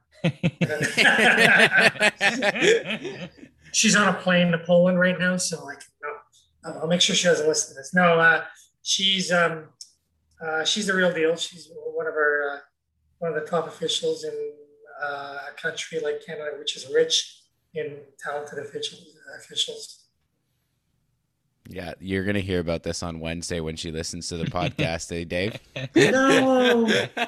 She's on a plane to Poland right now, so like, no, I'll make sure she doesn't listen to this. No, uh, she's um, uh, she's the real deal. She's one of our uh, one of the top officials in uh, a country like Canada, which is rich in talented officials. officials. Yeah, you're gonna hear about this on Wednesday when she listens to the podcast, eh, Dave? No,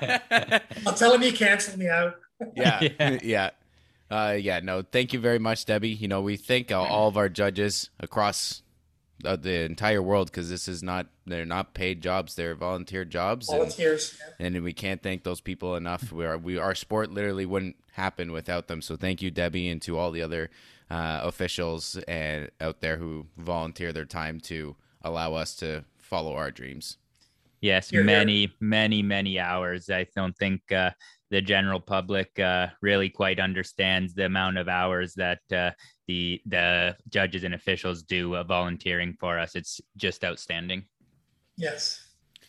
I'll tell him you canceled me out. Yeah, yeah. yeah. Uh, yeah, no, thank you very much, Debbie. You know, we thank all, all of our judges across uh, the entire world, because this is not, they're not paid jobs, they're volunteer jobs. Volunteers. And, and we can't thank those people enough. We are, we, our sport literally wouldn't happen without them. So thank you, Debbie, and to all the other uh, officials and out there who volunteer their time to allow us to follow our dreams. Yes, You're many, here. many, many hours. I don't think uh, the general public uh, really quite understands the amount of hours that uh, the the judges and officials do uh, volunteering for us. It's just outstanding. Yes.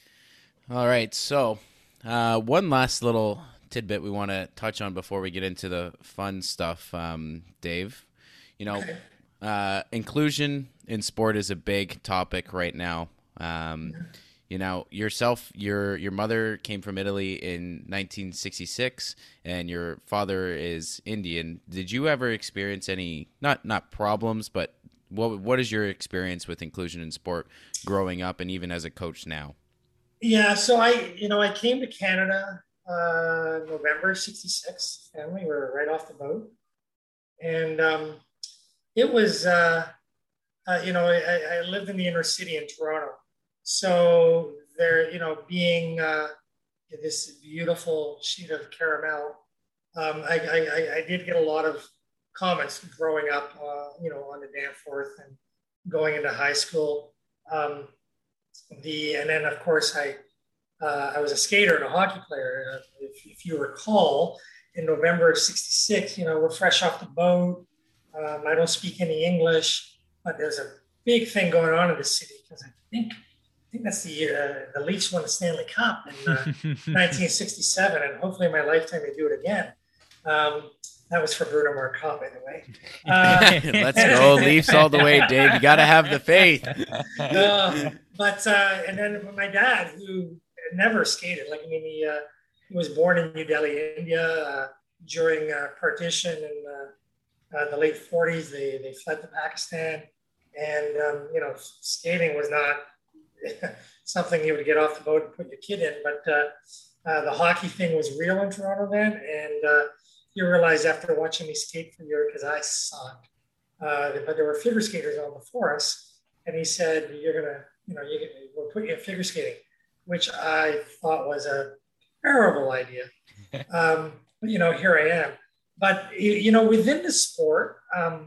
All right. So uh, one last little tidbit we want to touch on before we get into the fun stuff, um, Dave. You know, Okay. uh, inclusion in sport is a big topic right now. Um, You know, yourself, your your mother came from Italy in nineteen sixty-six, and your father is Indian. Did you ever experience any, not not problems, but what what is your experience with inclusion in sport growing up and even as a coach now? Yeah, so I, you know, I came to Canada uh, November sixty-six. Family, we were right off the boat, and um, it was, uh, uh, you know, I, I lived in the inner city in Toronto, so there, you know, being uh, this beautiful sheet of caramel, um, I, I, I did get a lot of comments growing up, uh, you know, on the Danforth and going into high school. Um, the and then of course I uh, I was a skater and a hockey player. Uh, if, if you recall, in November of sixty-six, you know, we're fresh off the boat. Um, I don't speak any English, but there's a big thing going on in the city because I think I think that's the year uh, the Leafs won the Stanley Cup in uh, nineteen sixty-seven, and hopefully in my lifetime they do it again. Um, that was for Bruno Marcotte, by the way. Uh, Let's go Leafs all the way, Dave. You got to have the faith. uh, but uh, and then my dad, who never skated, like I mean, he, uh, he was born in New Delhi, India, uh, during uh, partition in uh, uh, the late forties. They they fled to Pakistan, and um, you know, skating was not something you would get off the boat and put your kid in. But uh, uh, the hockey thing was real in Toronto then, and uh, you realize after watching me skate for a year, because I sucked, uh, but there were figure skaters on before us, and he said, "You're gonna, you know, you we'll put you in figure skating," which I thought was a terrible idea. Um, but, you know, here I am. But you know, within the sport, um,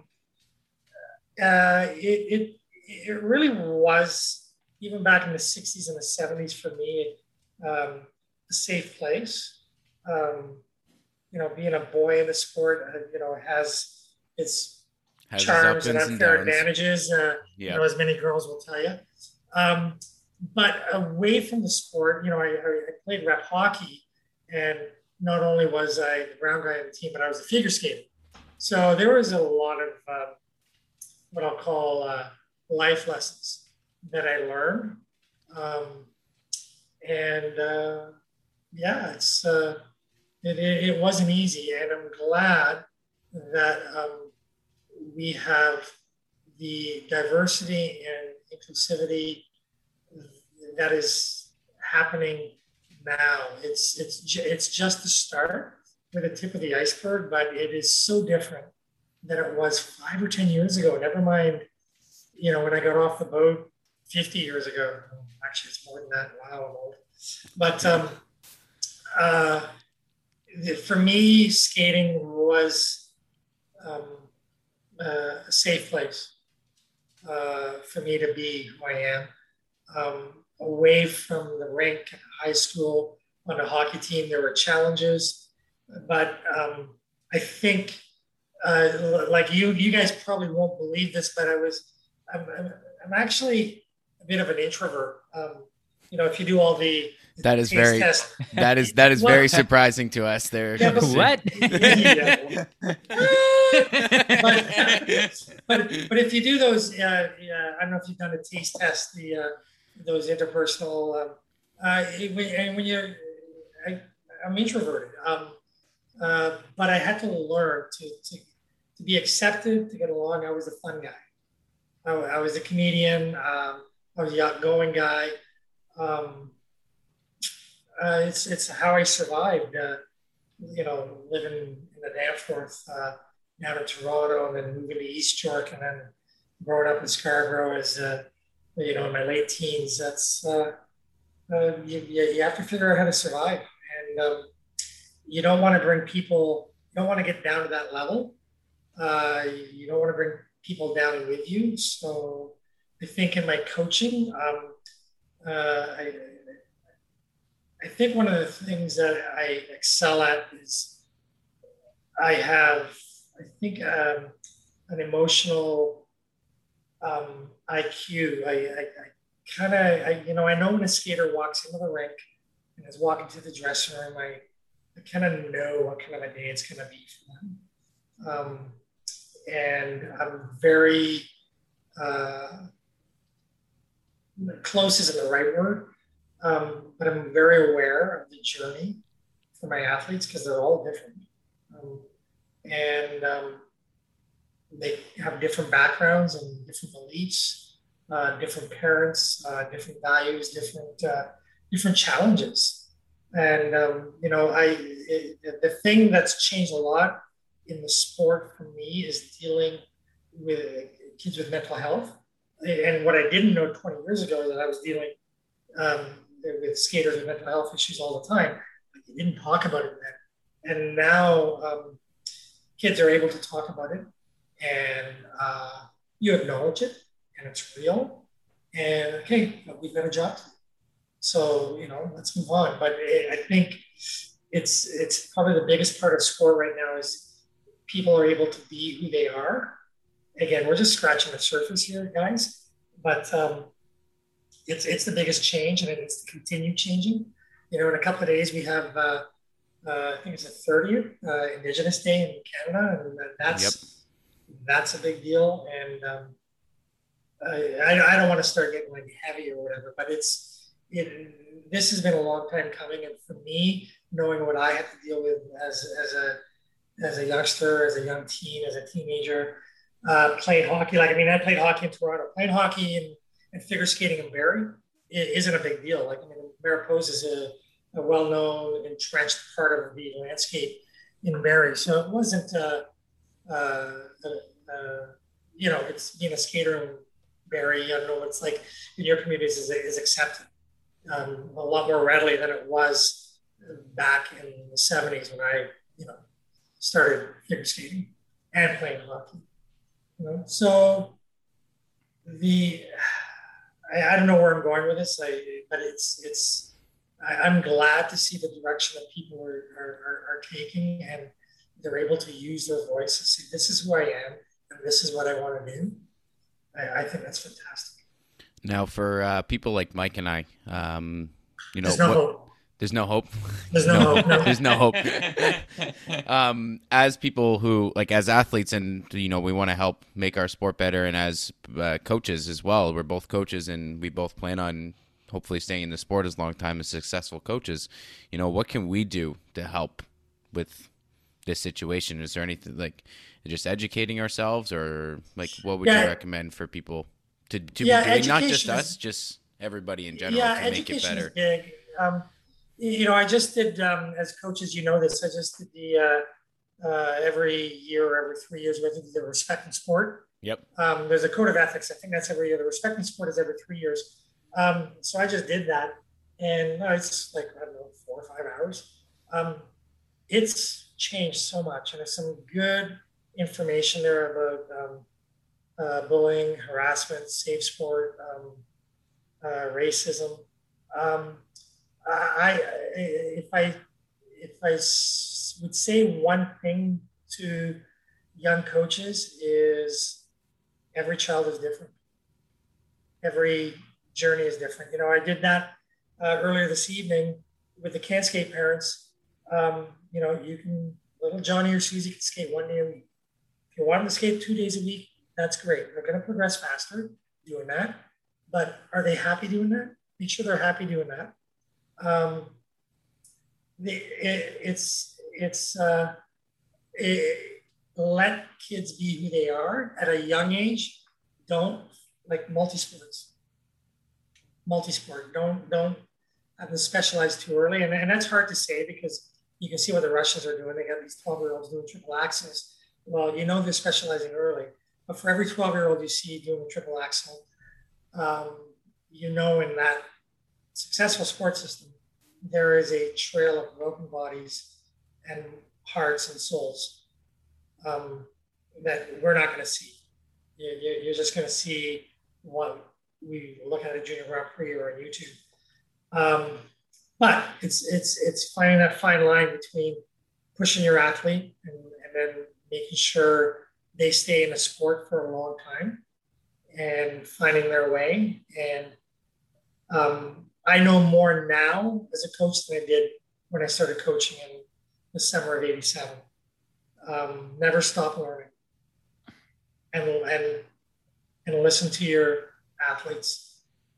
uh, it, it it really was, even back in the sixties and the seventies for me, um, a safe place. Um, you know, being a boy in the sport, uh, you know, has its Has its charms ups and and unfair downs. advantages, uh, Yeah. you know, as many girls will tell you. Um, but away from the sport, you know, I, I I played rep hockey, and not only was I the brown guy on the team, but I was a figure skater. So there was a lot of uh, what I'll call uh, life lessons that I learned. Um, and uh, yeah, it's uh, it, it, it wasn't easy, and I'm glad that um, we have the diversity and inclusivity that is happening now. It's it's ju- it's just the start, with the tip of the iceberg, but it is so different than it was five or ten years ago. Never mind, you know, when I got off the boat fifty years ago. Actually, it's more than that. Wow, I'm old. But um, uh, for me, skating was um, uh, a safe place uh, for me to be who I am. Um, away from the rink in high school, on a hockey team. There were challenges, but um, I think, uh, like you, you guys probably won't believe this, but I was, I'm, I'm, I'm actually a bit of an introvert. Um, you know, if you do all the that is taste very test, that is that is well, very surprising to us. There, yeah, but, What? yeah. but, but but if you do those, uh, yeah, I don't know if you've done a taste test, the uh, those interpersonal. Um, uh, when, and when you're, I, I'm introverted, um, uh, but I had to learn to, to to be accepted, to get along. I was a fun guy. I, I was a comedian. Um, I was the outgoing guy. Um, uh, it's it's how I survived. Uh, you know, living in the Danforth, uh, down in Toronto, and then moving to East York, and then growing up in Scarborough as, uh, you know, in my late teens. That's, uh, uh, you, you have to figure out how to survive. And um, you don't want to bring people, you don't want to get down to that level. Uh, you don't want to bring people down with you. So I think in my coaching, um, uh, I, I think one of the things that I excel at is I have, I think, um, an emotional um, I Q. I, I, I kind of, I, you know, I know when a skater walks into the rink and is walking to the dressing room, I, I kind of know what kind of a day it's going to be for them. Um, and I'm very, uh, close isn't the right word. Um, but I'm very aware of the journey for my athletes because they're all different. Um, and um, they have different backgrounds and different beliefs, uh, different parents, uh, different values, different uh, different challenges. And, um, you know, I it, the thing that's changed a lot in the sport for me is dealing with kids with mental health. And what I didn't know twenty years ago is that I was dealing um, with skaters with mental health issues all the time. Like they didn't talk about it then. And now um, kids are able to talk about it and uh, you acknowledge it and it's real. And okay, we've got a job to do. So, you know, let's move on. But it, I think it's it's probably the biggest part of sport right now is people are able to be who they are. Again, we're just scratching the surface here, guys. But um, It's it's the biggest change, and it needs to continue changing. You know, in a couple of days we have, uh, uh, I think it's the thirtieth uh, Indigenous Day in Canada, and that's yep. that's a big deal. And um, I, I don't want to start getting like heavy or whatever, but it's it. This has been a long time coming, and for me, knowing what I had to deal with as as a as a youngster, as a young teen, as a teenager, uh, playing hockey. Like I mean, I played hockey in Toronto, playing hockey in and figure skating in Barrie, it isn't a big deal. Like, I mean, Mariposa is a, a well-known, entrenched part of the landscape in Barrie. So it wasn't, uh, uh, uh, you know, it's being a skater in Barrie, I don't know, it's like in your communities is, is accepted um, a lot more readily than it was back in the seventies when I, you know, started figure skating and playing hockey. You know? So the... I, I don't know where I'm going with this, I, but it's it's. I, I'm glad to see the direction that people are, are, are taking, and they're able to use their voice and say, "This is who I am, and this is what I want to do." I, I think that's fantastic. Now, for uh, people like Mike and I, um, you know, there's no what, hope. There's no hope. There's no, no hope. No. There's no hope. um, as people who, like, as athletes, and you know, we want to help make our sport better, and as uh, coaches as well. We're both coaches, and we both plan on hopefully staying in the sport as long time as successful coaches. You know, what can we do to help with this situation? Is there anything like just educating ourselves, or like what would yeah. you recommend for people to, to yeah, be doing? Not just is, us, just everybody in general yeah, to make it better. Is big. Um, You know, I just did, um, as coaches, you know this, I just did the, uh, uh, every year or every three years, we have to do the respect in sport. Yep. Um, there's a code of ethics. I think that's every year. The respect in sport is every three years. Um, so I just did that. And uh, it's like, I don't know, four or five hours. Um, it's changed so much. And there's some good information there about um, uh, bullying, harassment, safe sport, um, uh, racism. Um, I, if I, if I would say one thing to young coaches is every child is different. Every journey is different. You know, I did that uh, earlier this evening with the can't skate parents. Um, you know, you can, little Johnny or Susie can skate one day a week. If you want them to skate two days a week, that's great. They're going to progress faster doing that. But are they happy doing that? Make sure they're happy doing that. Um, it, it's, it's, uh, it, let kids be who they are at a young age. Don't like multi-sports, multi-sport. Don't, don't have them specialize too early. And, and that's hard to say because you can see what the Russians are doing. They got these twelve year olds doing triple axels. Well, you know, they're specializing early, but for every twelve year old you see doing a triple axel, um, you know, in that successful sports system, there is a trail of broken bodies and hearts and souls um, that we're not going to see. You, you're just going to see what we look at a Junior Grand Prix or on YouTube. Um, but it's it's it's finding that fine line between pushing your athlete and, and then making sure they stay in a sport for a long time and finding their way. And um, I know more now as a coach than I did when I started coaching in the summer of eighty-seven. Um, never stop learning, and and and listen to your athletes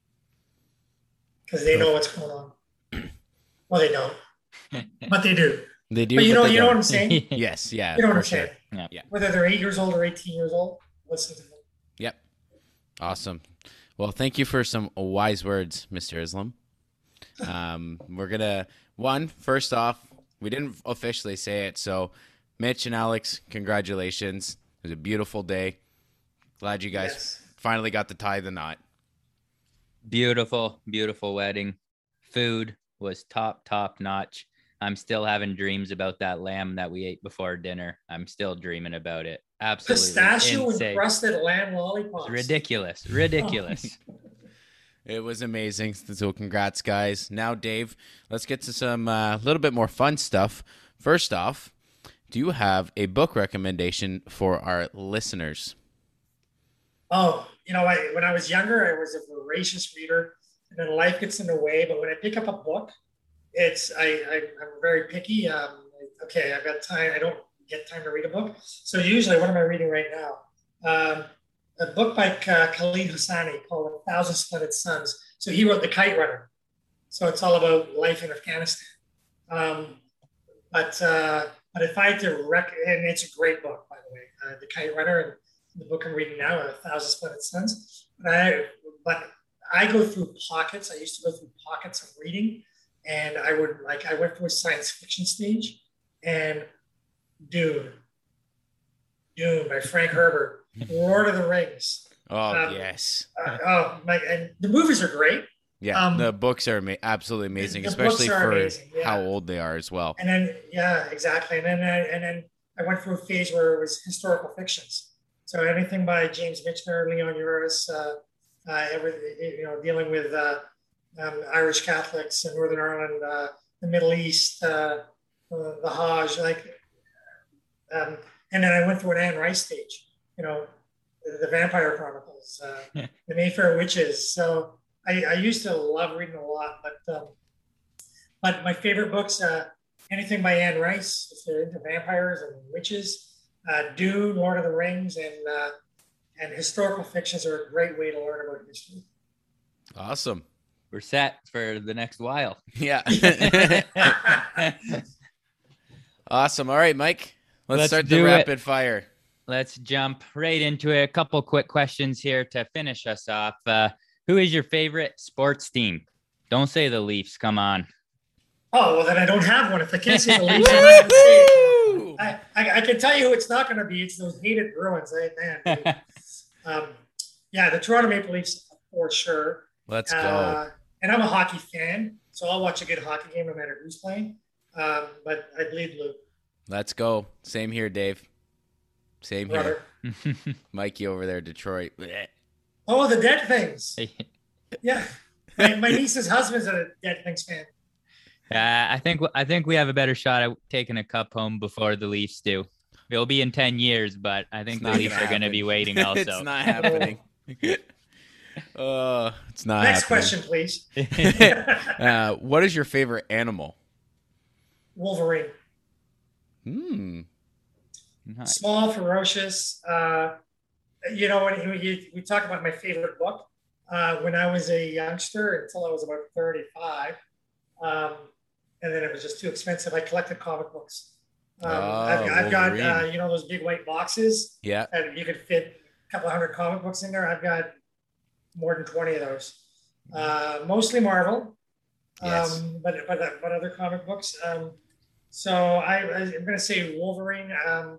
because they know what's going on. Well, they don't, but they do. They do. But you but know, they you know don't. what I'm saying. Yes, yeah, You know what for I'm sure. saying. Yeah. Yeah. Whether they're eight years old or eighteen years old, listen to them. Yep. Awesome. Well, thank you for some wise words, Mister Islam. Um, we're gonna one first off, we didn't officially say it, so Mitch and Alex, congratulations. It was a beautiful day. Glad you guys Yes. finally got to tie the knot. Beautiful, beautiful wedding. Food was top, top notch. I'm still having dreams about that lamb that we ate before dinner. I'm still dreaming about it. Absolutely Pistachio insane. encrusted lamb lollipops. It's ridiculous, ridiculous. It was amazing. So congrats, guys. Now, Dave, let's get to some a uh, little bit more fun stuff. First off, do you have a book recommendation for our listeners? Oh, you know, I, when I was younger, I was a voracious reader, and then life gets in the way. But when I pick up a book, it's I, I I'm very picky. Um, okay, I've got time. I don't get time to read a book. So usually, what am I reading right now? Um, a book by uh, Khalid Hosseini called A Thousand Splendid Suns. So he wrote The Kite Runner. So it's all about life in Afghanistan. Um, but uh, but if I had to rec, and it's a great book, by the way, uh, The Kite Runner, and the book I'm reading now, A Thousand Splendid Suns. But I, but I go through pockets. I used to go through pockets of reading, and I would like I went through a science fiction stage, and Dune, Dune by Frank Herbert, Lord of the Rings. Oh, Um, yes. Uh, oh my! And the movies are great. Yeah, um, the books are ama- absolutely amazing, the especially books are for amazing, yeah. how old they are as well. And then yeah, exactly. And then I, and then I went through a phase where it was historical fictions. So anything by James Michener, Leon Uris, uh, uh, every, you know, dealing with uh, um, Irish Catholics in Northern Ireland, uh, the Middle East, uh, uh, the Hajj, like, um, and then I went through an Anne Rice stage, you know, the, the Vampire Chronicles, uh, the Mayfair Witches. So I, I used to love reading a lot, but um, but my favorite books, uh, anything by Anne Rice, if they're into vampires and witches. Uh, Dune, Lord of the Rings, and uh, and historical fictions are a great way to learn about history. Awesome. We're set for the next while. Yeah. Awesome. All right, Mike. Let's, Let's start the do it. rapid fire. Let's jump right into it. A couple quick questions here to finish us off. Uh, who is your favorite sports team? Don't say the Leafs. Come on. Oh, well, then I don't have one. If I can't say the Leafs, I'm not going to say it. I, I, I can tell you who it's not going to be. It's those hated Bruins. Eh? Man, dude. um, yeah, the Toronto Maple Leafs for sure. Let's go. Uh, and I'm a hockey fan, so I'll watch a good hockey game no matter who's playing. Um, but I bleed blue. Let's go. Same here, Dave. Same Brother. here. Mikey over there, Detroit. Oh, the Dead Things. Yeah. My, my niece's husband's a Dead Things fan. Uh, I think I think we have a better shot at taking a cup home before the Leafs do. It'll be in ten years, but I It's think the not Leafs gonna are going to happen. be waiting It's also. not happening. Uh, it's not Next happening. question, please. uh, what is your favorite animal? Wolverine. Hmm. Nice. Small, ferocious. Uh, you know, when you, we talk about my favorite book, uh, when I was a youngster until I was about thirty-five, um, and then it was just too expensive, I collected comic books. Um, Oh, I've, I've got, uh, Wolverine. you know, those big white boxes Yeah. that you could fit a couple of hundred comic books in there. I've got more than twenty of those. Uh, mostly Marvel, Yes. um, but, but but other comic books. Um, so I, I'm going to say Wolverine, um,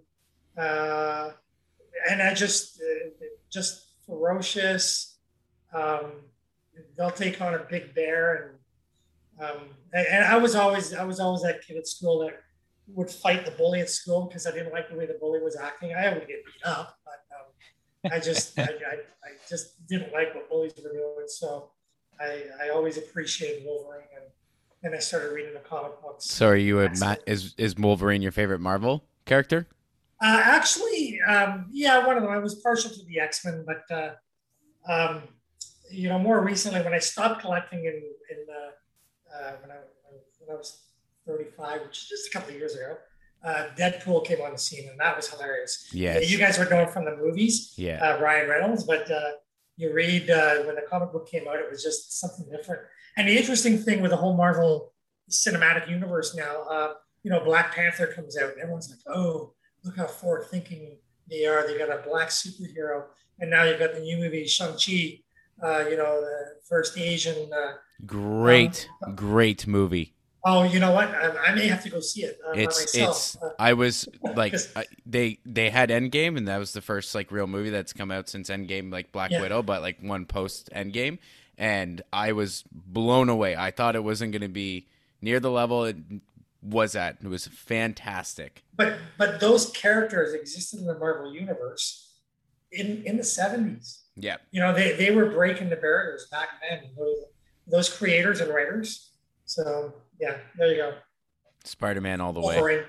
uh, and I just uh, just ferocious. Um, they'll take on a big bear, and um, and, and I was always I was always that kid at school that would fight the bully at school because I didn't like the way the bully was acting. I would get beat up, but um, I just I, I, I just didn't like what bullies were doing. So I I always appreciated Wolverine, and and I started reading the comic books. So are you a That's Matt? it. Is is Wolverine your favorite Marvel character? Uh, actually, um, yeah, one of them. I was partial to the X-Men, but uh, um, you know, more recently when I stopped collecting in in uh, uh, when I when I was thirty-five, which is just a couple of years ago, uh, Deadpool came on the scene, and that was hilarious. Yes. You guys were known from the movies, Yeah. uh, Ryan Reynolds, but uh, you read uh, when the comic book came out, it was just something different. And the interesting thing with the whole Marvel cinematic universe now, uh, you know, Black Panther comes out, and everyone's like, "Oh, look how forward-thinking they are. They got a black superhero." And now you've got the new movie Shang-Chi, uh, you know, the first Asian. Uh, Great, um, great movie. oh, you know what? I, I may have to go see it uh, by It's myself. it's. Uh, I was like, 'cause- I, they they had Endgame, and that was the first like real movie that's come out since Endgame, like Black Yeah. Widow, but like one post Endgame, and I was blown away. I thought it wasn't going to be near the level it was at. It was fantastic. but but those characters existed in the Marvel universe in in the seventies. Yeah. You know, they they were breaking the barriers back then. Those, those creators and writers. So yeah, there you go. Spider-Man all the way. Wolverine.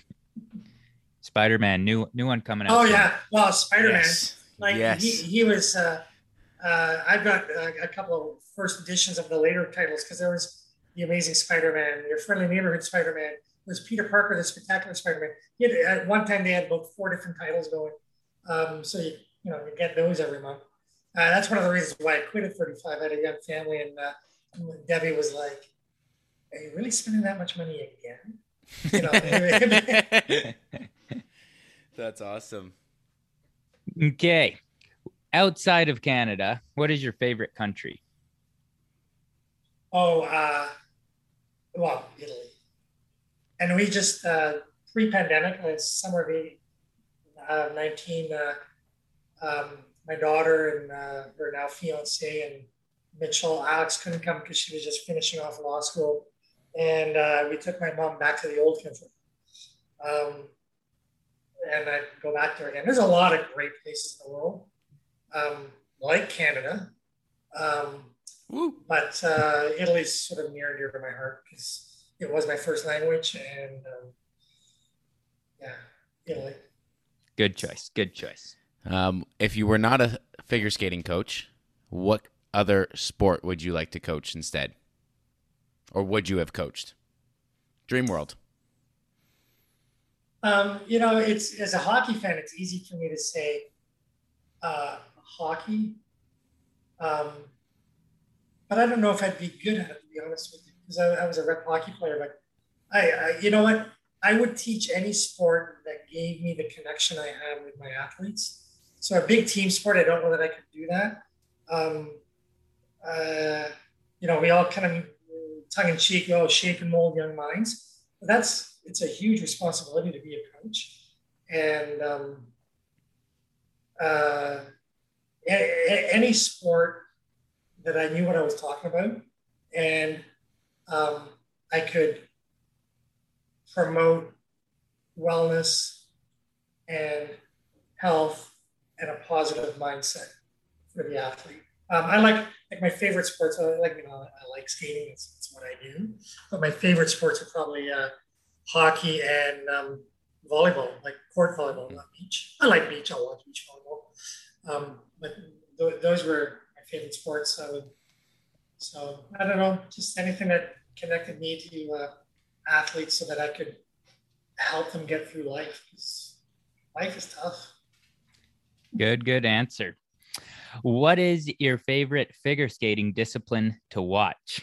Spider-Man, new new one coming out. Oh soon. yeah, well, Spider-Man. Yes. Like Yes. he, he was. Uh, uh, I've got uh, a couple of first editions of the later titles because there was the Amazing Spider-Man, Your Friendly Neighborhood Spider-Man. There's Peter Parker, the Spectacular Spider-Man. He had, at one time they had about four different titles going, um, so you you know you get those every month. Uh, that's one of the reasons why I quit at thirty-five. I had a young family, and uh, Debbie was like, "Are you really spending that much money again?" You know. That's awesome. Okay. Outside of Canada, what is your favorite country? Oh, uh, well, Italy. And we just, uh, pre-pandemic, uh, summer of eighty, uh, nineteen, uh, um, my daughter and uh, her now fiance and Mitchell, Alex couldn't come because she was just finishing off law school. And uh, we took my mom back to the old country. Um, and I'd go back there again. There's a lot of great places in the world, um, like Canada. Um, Woo. But uh, Italy's sort of near and dear to my heart because it was my first language, and um, yeah, Italy. Good choice. Good choice. Um, if you were not a figure skating coach, what other sport would you like to coach instead? Or would you have coached? Dream World. Um, you know, it's as a hockey fan, it's easy for me to say uh, hockey, um, but I don't know if I'd be good at it, to be honest with you, because I, I was a rep hockey player. But I, I, you know what, I would teach any sport that gave me the connection I have with my athletes. So a big team sport, I don't know that I could do that. Um, uh, you know, we all kind of tongue in cheek, oh, shape and mold young minds. But that's it's a huge responsibility to be a coach, and um, uh, a, a, any sport that I knew what I was talking about, and um, I could promote wellness and health and a positive mindset for the athlete. Um, I like like my favorite sports. I like you know I like skating. It's, it's what I do. But my favorite sports are probably uh, hockey and um, volleyball, like court volleyball, not beach. I like beach. I'll watch beach volleyball. Um, but th- those were my favorite sports. I would, so I don't know, just anything that connected me to uh, athletes so that I could help them get through life. Because life is tough. Good, good answer. What is your favorite figure skating discipline to watch?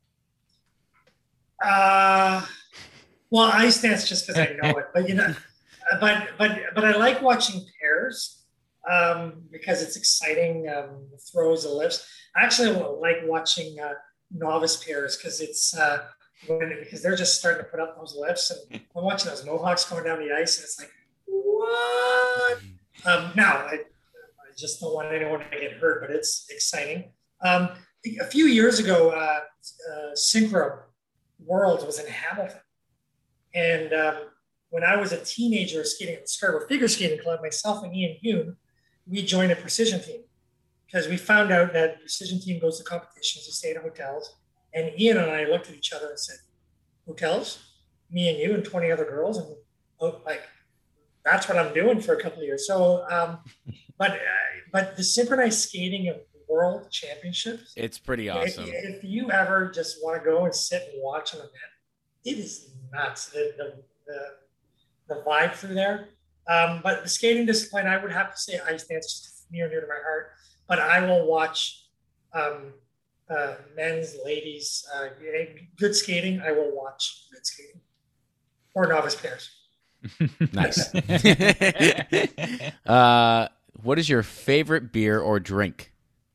Uh, well, ice dance just because I know it, but you know, but but but I like watching pairs um, because it's exciting. Um, the throws, the lifts. I actually like watching uh, novice pairs because it's uh, when, because they're just starting to put up those lifts, and I'm watching those Mohawks going down the ice, and it's like, what? Um, now I, I just don't want anyone to get hurt, but it's exciting. Um, a few years ago, uh, uh, Synchro World was in Hamilton. And um, when I was a teenager skating at the Scarborough Figure Skating Club, myself and Ian Hume, we joined a precision team because we found out that the precision team goes to competitions, they stay at hotels. And Ian and I looked at each other and said, hotels? Me and you and twenty other girls? And oh, like, that's what I'm doing for a couple of years. So, um, but uh, but the synchronized skating of world championships, it's pretty awesome. If, if you ever just want to go and sit and watch an event, it is nuts. The the the, the vibe through there. Um, but the skating discipline, I would have to say ice dance, just near and dear to my heart. But I will watch um, uh, men's, ladies, uh, good skating. I will watch good skating or novice pairs. Nice. uh, what is your favorite beer or drink?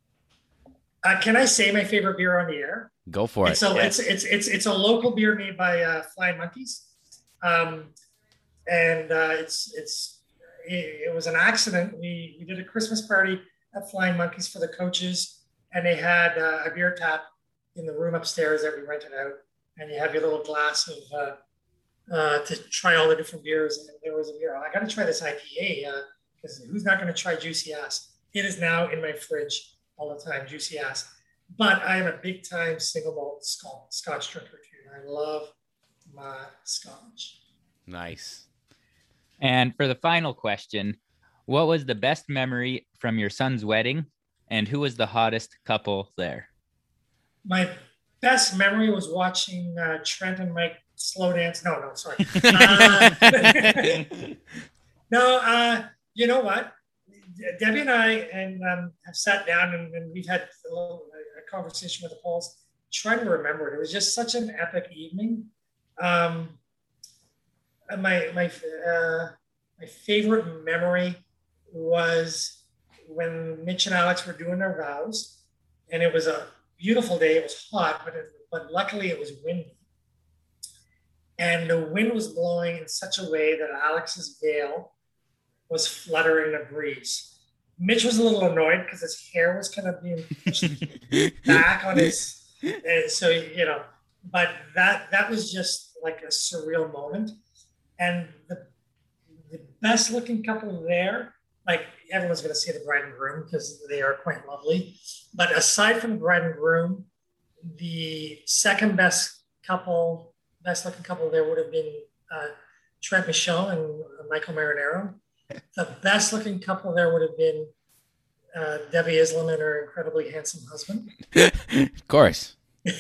Uh, can I say my favorite beer on the air? Go for it's it. A, yes. It's it's it's it's a local beer made by uh, Flying Monkeys, um, and uh, it's it's it, it was an accident. We we did a Christmas party at Flying Monkeys for the coaches, and they had uh, a beer tap in the room upstairs that we rented out, and you have your little glass of uh, uh, to try all the different beers. And there was a beer. I got to try this I P A because uh, who's not going to try Juicy Ass? It is now in my fridge all the time, Juicy Ass. But I am a big time single malt Scotch drinker too. I love my Scotch. Nice. And for the final question, what was the best memory from your son's wedding, and who was the hottest couple there? My best memory was watching uh, Trent and Mike slow dance. No, no, sorry. Uh, no, uh, you know what? Debbie and I and um, have sat down and, and we've had a, little, a conversation with the Pauls, trying to remember it. It was just such an epic evening. Um, my my uh, my favorite memory was when Mitch and Alex were doing their vows, and it was a beautiful day. It was hot, but it, but luckily it was windy, and the wind was blowing in such a way that Alex's veil was fluttering in the breeze. Mitch was a little annoyed because his hair was kind of being pushed back on his, uh, so you know. But that that was just like a surreal moment, and the the best looking couple there. Like everyone's going to see the bride and groom because they are quite lovely. But aside from the bride and groom, the second best couple, best looking couple there would have been uh, Trent Michel and Michael Marinero. The best looking couple there would have been uh, Debbie Islam and her incredibly handsome husband. Of course.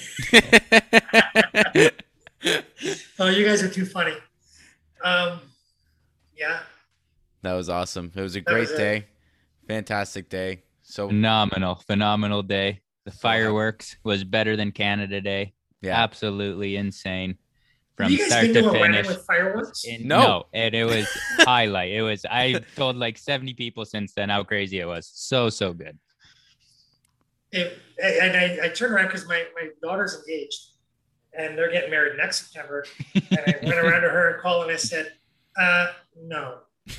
Oh, you guys are too funny. Um, yeah. That was awesome. It was a great was day. Fantastic day. So phenomenal, phenomenal day. The fireworks was better than Canada Day. Yeah. Absolutely insane. From you guys start been to to a finish. wedding with fireworks? In, no. no, and it was highlight. It was. I told like seventy people since then how crazy it was. So so good. It, and I, I turned around because my, my daughter's engaged, and they're getting married next September. And I went around to her and called, and I said, uh, "No,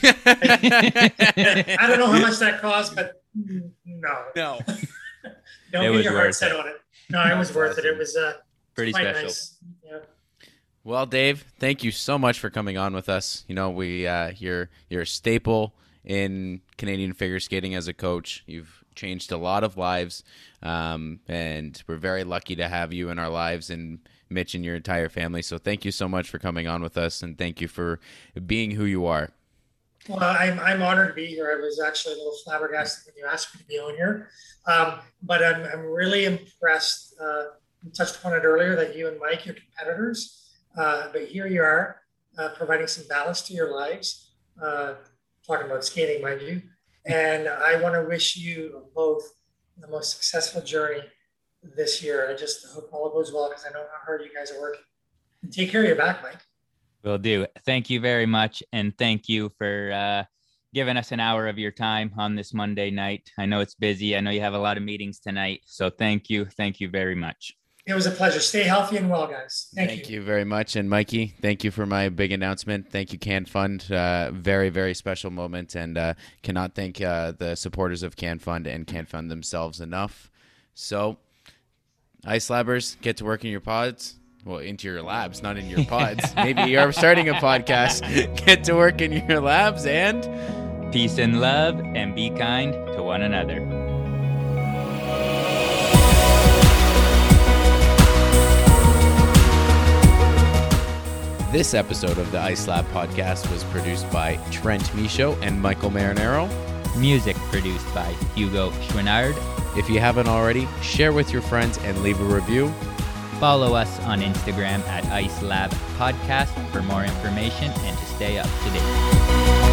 I, I don't know how much that cost, but no, no, don't it get your heart it. set on it. No, it was worth awesome. it. It was uh, pretty quite special." Nice. Yeah. Well, Dave, thank you so much for coming on with us. You know, we uh, you're you're a staple in Canadian figure skating as a coach. You've changed a lot of lives, um, and we're very lucky to have you in our lives, and Mitch and your entire family. So thank you so much for coming on with us, and thank you for being who you are. Well, I'm, I'm honored to be here. I was actually a little flabbergasted when you asked me to be on here. Um, but I'm, I'm really impressed. Uh, you touched upon it earlier that you and Mike, your competitors, uh, but here you are uh, providing some balance to your lives, uh, talking about skating, mind you. And I want to wish you both the most successful journey this year. I just hope all goes well, because I know how hard you guys are working. And take care of your back, Mike. Will do. Thank you very much. And thank you for uh, giving us an hour of your time on this Monday night. I know it's busy. I know you have a lot of meetings tonight. So thank you. Thank you very much. It was a pleasure. Stay healthy and well, guys. Thank, thank you. you very much. And Mikey, thank you for my big announcement. Thank you, Can Fund. Uh, very, very special moment. And uh, cannot thank uh, the supporters of Can Fund and Can Fund themselves enough. So, Ice Labbers, get to work in your pods. Well, into your labs, not in your pods. Maybe you're starting a podcast. Get to work in your labs, and peace and love, and be kind to one another. This episode of the Ice Lab podcast was produced by Trent Michaud and Michael Marinero. Music produced by Hugo Schwinard. If you haven't already, share with your friends and leave a review. Follow us on Instagram at Ice Lab Podcast for more information and to stay up to date.